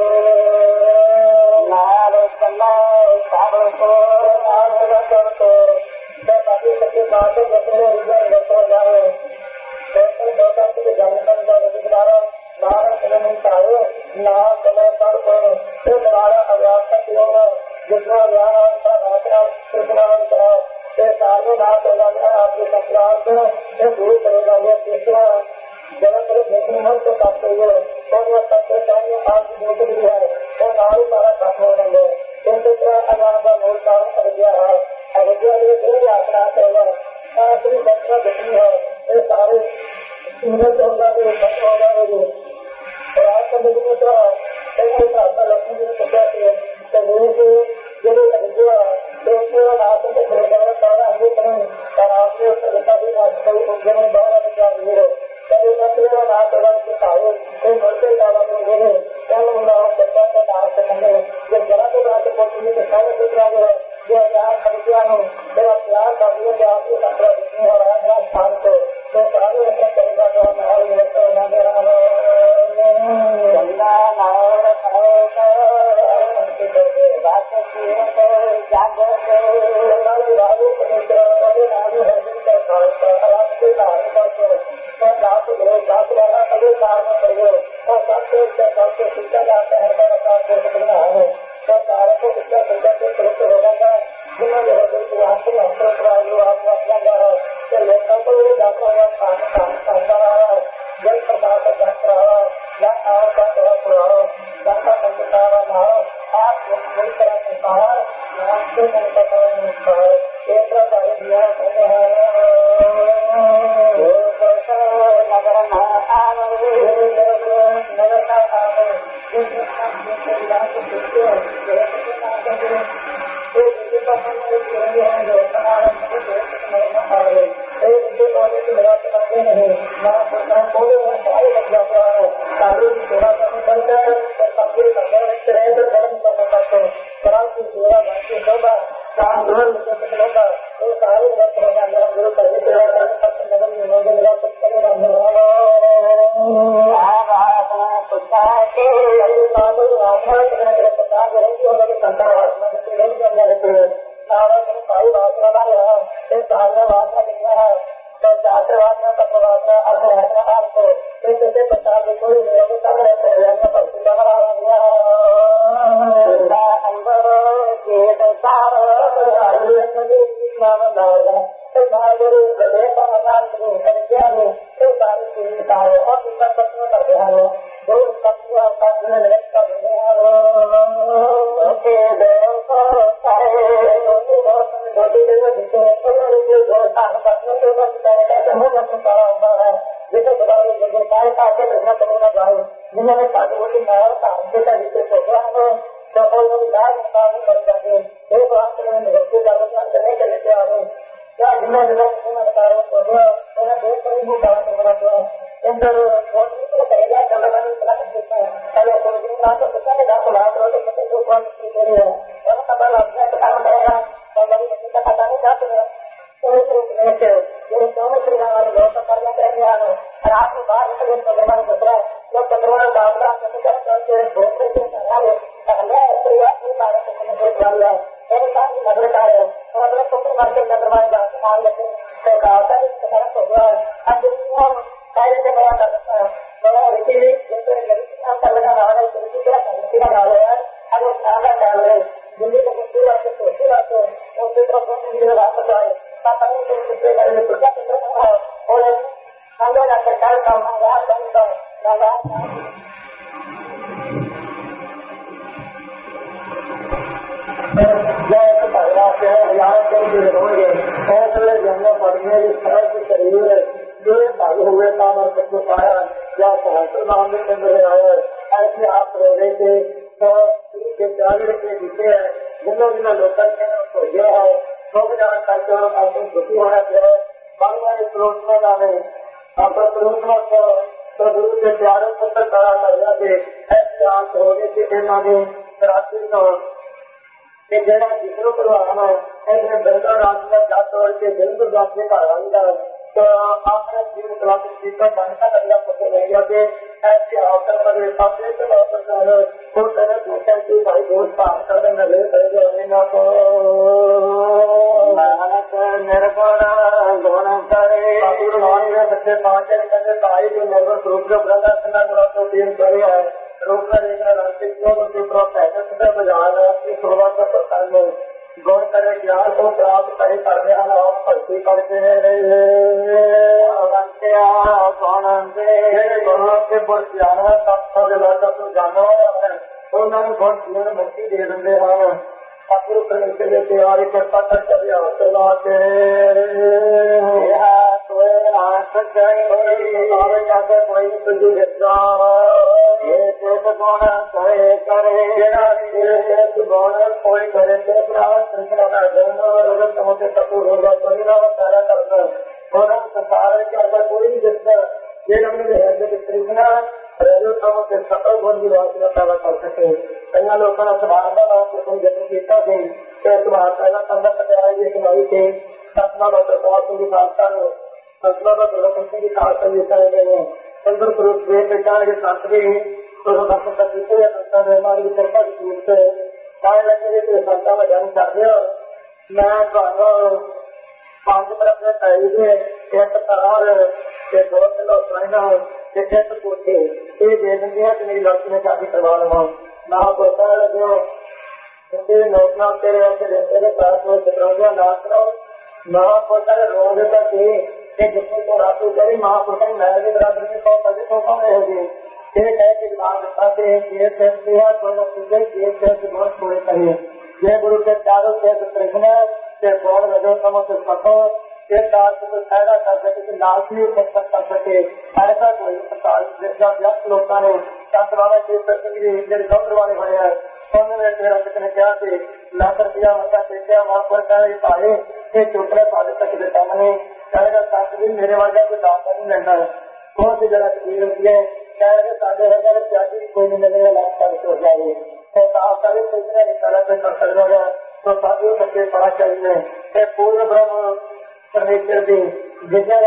नारो समय सारो को आदर करते तो काफी सच्ची बात है जैसे रिजल्ट हो जाए जैसे दोता की जानकारी जाने के द्वारा नारा समय चाहिए ना समय पर तो द्वारा अभ्यास का होगा जितना ज्ञान होता है कितना होता है सारे नाश हो जाता है आपके संस्कार से दूर करेगा ये तीसरा जगत देखने में तो काफी है और वह तत्व चाहिए आपकी जो भी है वो नारी द्वारा खत्म हो जाएंगे किंतु अज्ञान का मूल कारण अविद्या है अविद्या जो यात्रा करेगा सारी घटना घटनी है ये सारे उन्नत होगा तो खत्म हो जाएगी और आज का देखने तो ऐसे प्रार्थना लक्ष्मी जी ने जाती है तो मेरे को जो अविद्या तो उसमें नाश के गुरुद्वारा सारा हिंदू करें और आपने उसका लिखा भी नाश कई उद्यम बारह विचार मिले कभी मंत्रियों नाश होगा उसके सारे कई मरते काला में मिले कल उन्होंने बच्चा का नाश करेंगे जब जरा के बात पहुंचेंगे तो सारे दूसरा जो है जो ज्ञान हत्या में मेरा प्यार का दिए कि आपकी संग्रह जितनी हो रहा है स्थान को तो सारे अपने करेगा जो हमारे व्यक्त होना मेरा गंगा नार बात जागो राजू परमेश्वर राजू हर दिन का भारत का आराम से धारण करके आर्य वासना लिखना है तो शास्त्र वासना तत्व वासना अर्थ वासना अर्थ एक से प्रचार में कोई निरोध कर रहे थे यज्ञ पर सुधारा अंबर के सार नाम दाएगा तो महागुरु प्रदेश भगवान श्री हरिज्ञानी तो सारी चिंताएं और विकल्प तत्व का ध्यान दो तत्व का निर्णय कर ओके देव को सारे दोनों दोस्त दोनों देव जिसे और जो जो साथ पत्नी के बस करके हो जाता सारा होता है जिसे बड़ाई जगह सारे साथ रहना पड़ेगा जाओ जिन्होंने साधुओं मार काम के का जिसे सोचा है तो वो लाभ मुकाबले कर जाते एक बात में निरंतर जागरूकता करने के लिए आ रहे क्या जिन्हें जिन्हें बता रहे तो उन्हें देख कर भी बात करना चाहिए इंटर बहुत ही करेगा चलना नहीं चला सकता है अरे तो दिन रात तो पता नहीं रात रात तो पता जो कौन सी चीज है और पता लगता है काम करेगा और मेरी मम्मी का पता नहीं जाता है तो इस रूप में से ये दोनों श्री राम वाले बहुत करना चाहिए यार रात को बाहर निकले तो भगवान दूसरा लोग चंद्रमा दावरा कैसे करते हैं बहुत से सहारे पहले श्री अपनी बात को समझ वाला है एक बात नजर आ रहा है और अगर तो मार के चंद्रमा बात मान लेते तो कहता है कि तरह हो गया अब हम सारे से बड़ा कर सकता है बड़ा रीति जैसे नाम का लगा रहा है तो इसी तरह करने का डाल रहा है अगर सादा डाल रहे दिल्ली का पूरी बात तो पूरी बात तो वो दूसरा कौन सी जगह रास्ता तो है पता नहीं कि दूसरे का ये पूरा चंद्रमा है और हम लोग सरकार का महाराज बनता है महाराज पढ़ने शरीर जो भागे हुए काम और सबको पाया या सहस्त्र नाम में चंद्र आया ऐसे आप रह रहे थे तो चालीस के विषय है जिन्होंने जिन्होंने लोकल है उसको यह है तो भी जान करते हो आपको दुखी होना चाहिए बांग्लादेश प्रोत्साहन में आपका प्रोत्साहन तो गुरु के प्यारों को करा कर जाते ऐसे आप होने से मांगे रात्रि को एक जगह दूसरों को आना ऐसे बेहतर रास्ता जाते और के बिल्कुल रास्ते का रंगा तो आपने जीवन क्लासिक सीखकर बनता करिया पता नहीं कि ऐसे अवसर पर साथी तो वापस आ रहे वो तरह दूसरे की भाई दोस्त पार करने में ले करेंगे अमीना को नानक निर्गुण गुण करे भगवान ने बच्चे पांच करके भाई जो निर्गुण रूप में प्रदर्शन करा तो तीन करे है रूप में देखना रास्ते को उनके प्रोत्साहन से बाजार की शुरुआत का प्रकार में गौर करे ज्ञान को प्राप्त करे करने वाला भक्ति करते हैं जानो तो उन्होंने बहुत जीवन मुक्ति दे देंगे हैं ठाकुर करने के लिए तैयारी करता कर चले आते कोई तुझे ये गुण करे करे गुण कोई करे समुद्र सपूर होगा परिणाम सारा करना और संसार के अंदर कोई भी जितना ये हमने कृष्णा समुद्र सकल गुण की वासना पैदा कर सके कई लोगों ने सुधारना तुम जैसे गीता थे सुधार पहला संगत आएगी सुनाई थे सपना डॉक्टर पवार सिंह की संस्था ने संस्था का दुर्लभ की खास संदेशा गए चंद्र स्वरूप वे पहचान के शास्त्री तो संस्था की निर्माण की चर्चा की रूप से पाए लगने के संस्था में ध्यान कर दिया मैं पांच तरफ में चाहिए एक करार के दो किलो सोना एक पूछे ये दे देंगे कि मेरी लड़की ने शादी करवा लूंगा ना होता है जो नौकना तेरे तेरे साथ में चित्रौंगा ना करो महापुरुष रोग का जिसमें को रातु करी महापुरुष नया के बराबर में सौ पद सौ कम रहेगी एक है कि बहुत थोड़े करिए ये गुरु के चारों से कृष्ण से गौर रजो समस्त पठो एक दास को फायदा कर सके कि नाशी कर सके ऐसा कोई व्यक्त लोग ने शास्त्र के मेरे डॉक्टर वाले बने हैं उन्होंने तेरा कितने क्या थे लाकर दिया मता क्या वहां पर पाए एक छोटे पाले तक देता मैंने कहेगा शास्त्री मेरे वाले को दाता नहीं लेना है कौन सी जगह तकलीफ होती है कहेगा साढ़े हजार त्यागी कोई नहीं लगेगा लाख चालीस हो जाएगी तो सारे सोचने निकाला पे कर सकता तो साधु सबके पढ़ा चाहिए पूर्ण ब्रह्म परमेश्वर की विजय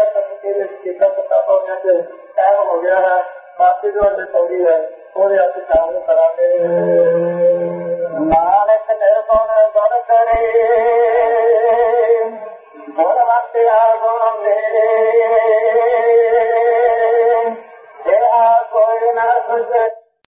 टाइम हो गया है बाकी जो सौरी है वो सामने करा